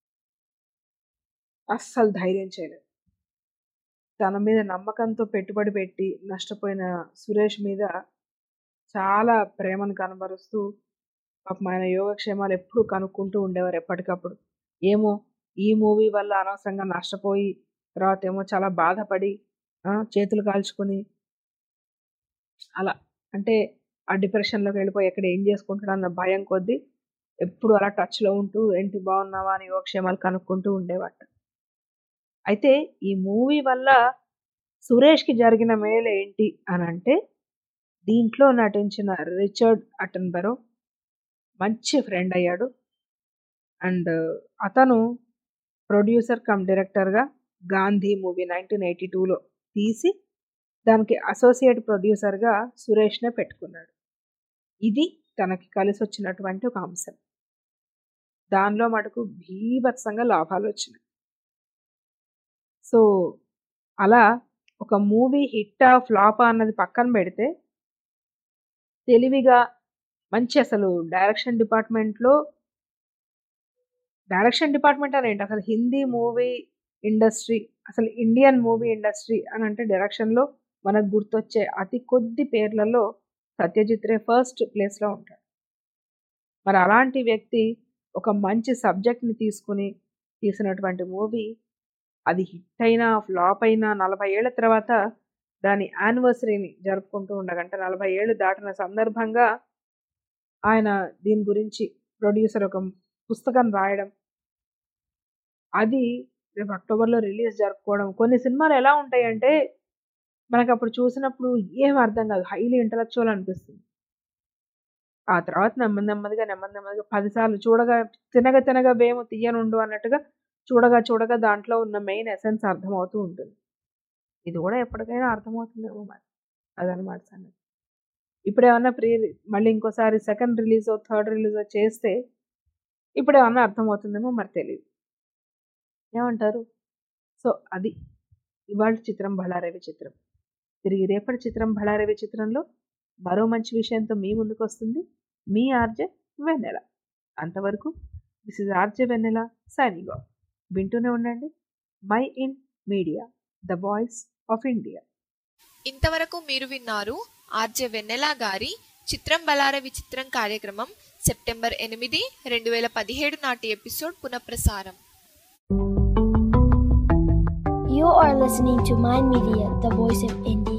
అస్సలు ధైర్యం చేయలేదు. తన మీద నమ్మకంతో పెట్టుబడి పెట్టి నష్టపోయిన సురేష్ మీద చాలా ప్రేమను కనబరుస్తూ పాపం ఆయన యోగక్షేమాలు ఎప్పుడూ కనుక్కుంటూ ఉండేవారు ఎప్పటికప్పుడు. ఏమో ఈ మూవీ వల్ల అనవసరంగా నష్టపోయి తర్వాత ఏమో చాలా బాధపడి చేతులు కాల్చుకొని అలా అంటే ఆ డిప్రెషన్లోకి వెళ్ళిపోయి ఎక్కడ ఏం చేసుకుంటాడు అన్న భయం కొద్దీ ఎప్పుడు అలా టచ్లో ఉంటూ ఏంటి బాగున్నావా అని యోగక్షేమాలు కనుక్కుంటూ ఉండేవాట. అయితే ఈ మూవీ వల్ల సురేష్కి జరిగిన మేలు ఏంటి అని అంటే, దీంట్లో నటించిన రిచర్డ్ అటన్బరో మంచి ఫ్రెండ్ అయ్యాడు. అండ్ అతను ప్రొడ్యూసర్ కమ్ డైరెక్టర్గా గాంధీ మూవీ నైన్టీన్ ఎయిటీ టూలో తీసి దానికి అసోసియేట్ ప్రొడ్యూసర్గా సురేష్నే పెట్టుకున్నాడు. ఇది తనకి కలిసి వచ్చినటువంటి ఒక అంశం. దానిలో మటుకు భీభత్సంగా లాభాలు వచ్చినాయి. సో అలా ఒక మూవీ హిట్టా ఫ్లాపా అన్నది పక్కన పెడితే తెలివిగా మంచి అసలు డైరెక్షన్ డిపార్ట్మెంట్లో డైరెక్షన్ డిపార్ట్మెంట్ అని ఏంటి అసలు హిందీ మూవీ ఇండస్ట్రీ, అసలు ఇండియన్ మూవీ ఇండస్ట్రీ అని అంటే డైరెక్షన్లో మనకు గుర్తొచ్చే అతి కొద్ది పేర్లలో సత్యజిత్ రే ఫస్ట్ ప్లేస్లో ఉంటాడు. మరి అలాంటి వ్యక్తి ఒక మంచి సబ్జెక్ట్ని తీసుకుని తీసినటువంటి మూవీ అది హిట్ అయినా ఫ్లాప్ అయినా నలభై ఏళ్ల తర్వాత దాని యానివర్సరీని జరుపుకుంటూ ఉండగంట నలభై ఏళ్ళు దాటిన సందర్భంగా ఆయన దీని గురించి ప్రొడ్యూసర్ ఒక పుస్తకం రాయడం, అది రేపు అక్టోబర్లో రిలీజ్ జరుపుకోవడం. కొన్ని సినిమాలు ఎలా ఉంటాయంటే మనకు అప్పుడు చూసినప్పుడు ఏం అర్థం కాదు, హైలీ ఇంటలెక్చువల్ అనిపిస్తుంది. ఆ తర్వాత నెమ్మది నెమ్మదిగా నెమ్మది నెమ్మదిగా పదిసార్లు చూడగా తినగ తినగా వేము తీయనుండు అన్నట్టుగా చూడగా చూడగా దాంట్లో ఉన్న మెయిన్ ఎసెన్స్ అర్థమవుతూ ఉంటుంది. ఇది కూడా ఎప్పటికైనా అర్థమవుతుందేమో మరి, అదనమాట సంగతి. ఇప్పుడేమన్నా ప్రీ మళ్ళీ ఇంకోసారి సెకండ్ రిలీజో థర్డ్ రిలీజో చేస్తే ఇప్పుడేమన్నా అర్థమవుతుందేమో మరి తెలియదు. ఏమంటారు? సో అది ఇవాళ చిత్రం బళారే విచిత్రం. తిరిగి రేపటి చిత్రం బళారే విచిత్రంలో మరో మంచి విషయంతో మీ ముందుకు వస్తుంది మీ ఆర్జే వెన్నెల. అంతవరకు this is RJ Vennela signing off. వింటూనే ఉండండి mind media, the voice of India. ఇంతవరకు మీరు విన్నారు ఆర్జే వెన్నెల గారి చిత్రం బళారే విచిత్రం కార్యక్రమం సెప్టెంబర్ ఎనిమిది రెండు వేల పదిహేడు నాటి ఎపిసోడ్ పునఃప్రసారం. You are listening to Mind Media, the voice of India.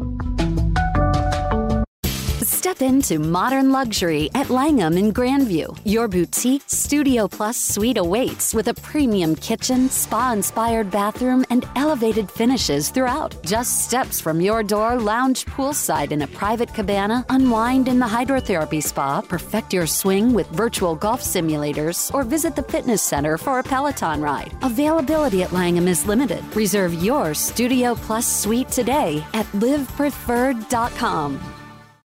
Step into modern luxury at Langham in Grandview. Your boutique Studio Plus suite awaits with a premium kitchen, spa-inspired bathroom, and elevated finishes throughout. Just steps from your door, lounge poolside in a private cabana, unwind in the hydrotherapy spa, perfect your swing with virtual golf simulators, or visit the fitness center for a Peloton ride. Availability at Langham is limited. Reserve your Studio Plus suite today at live preferred dot com.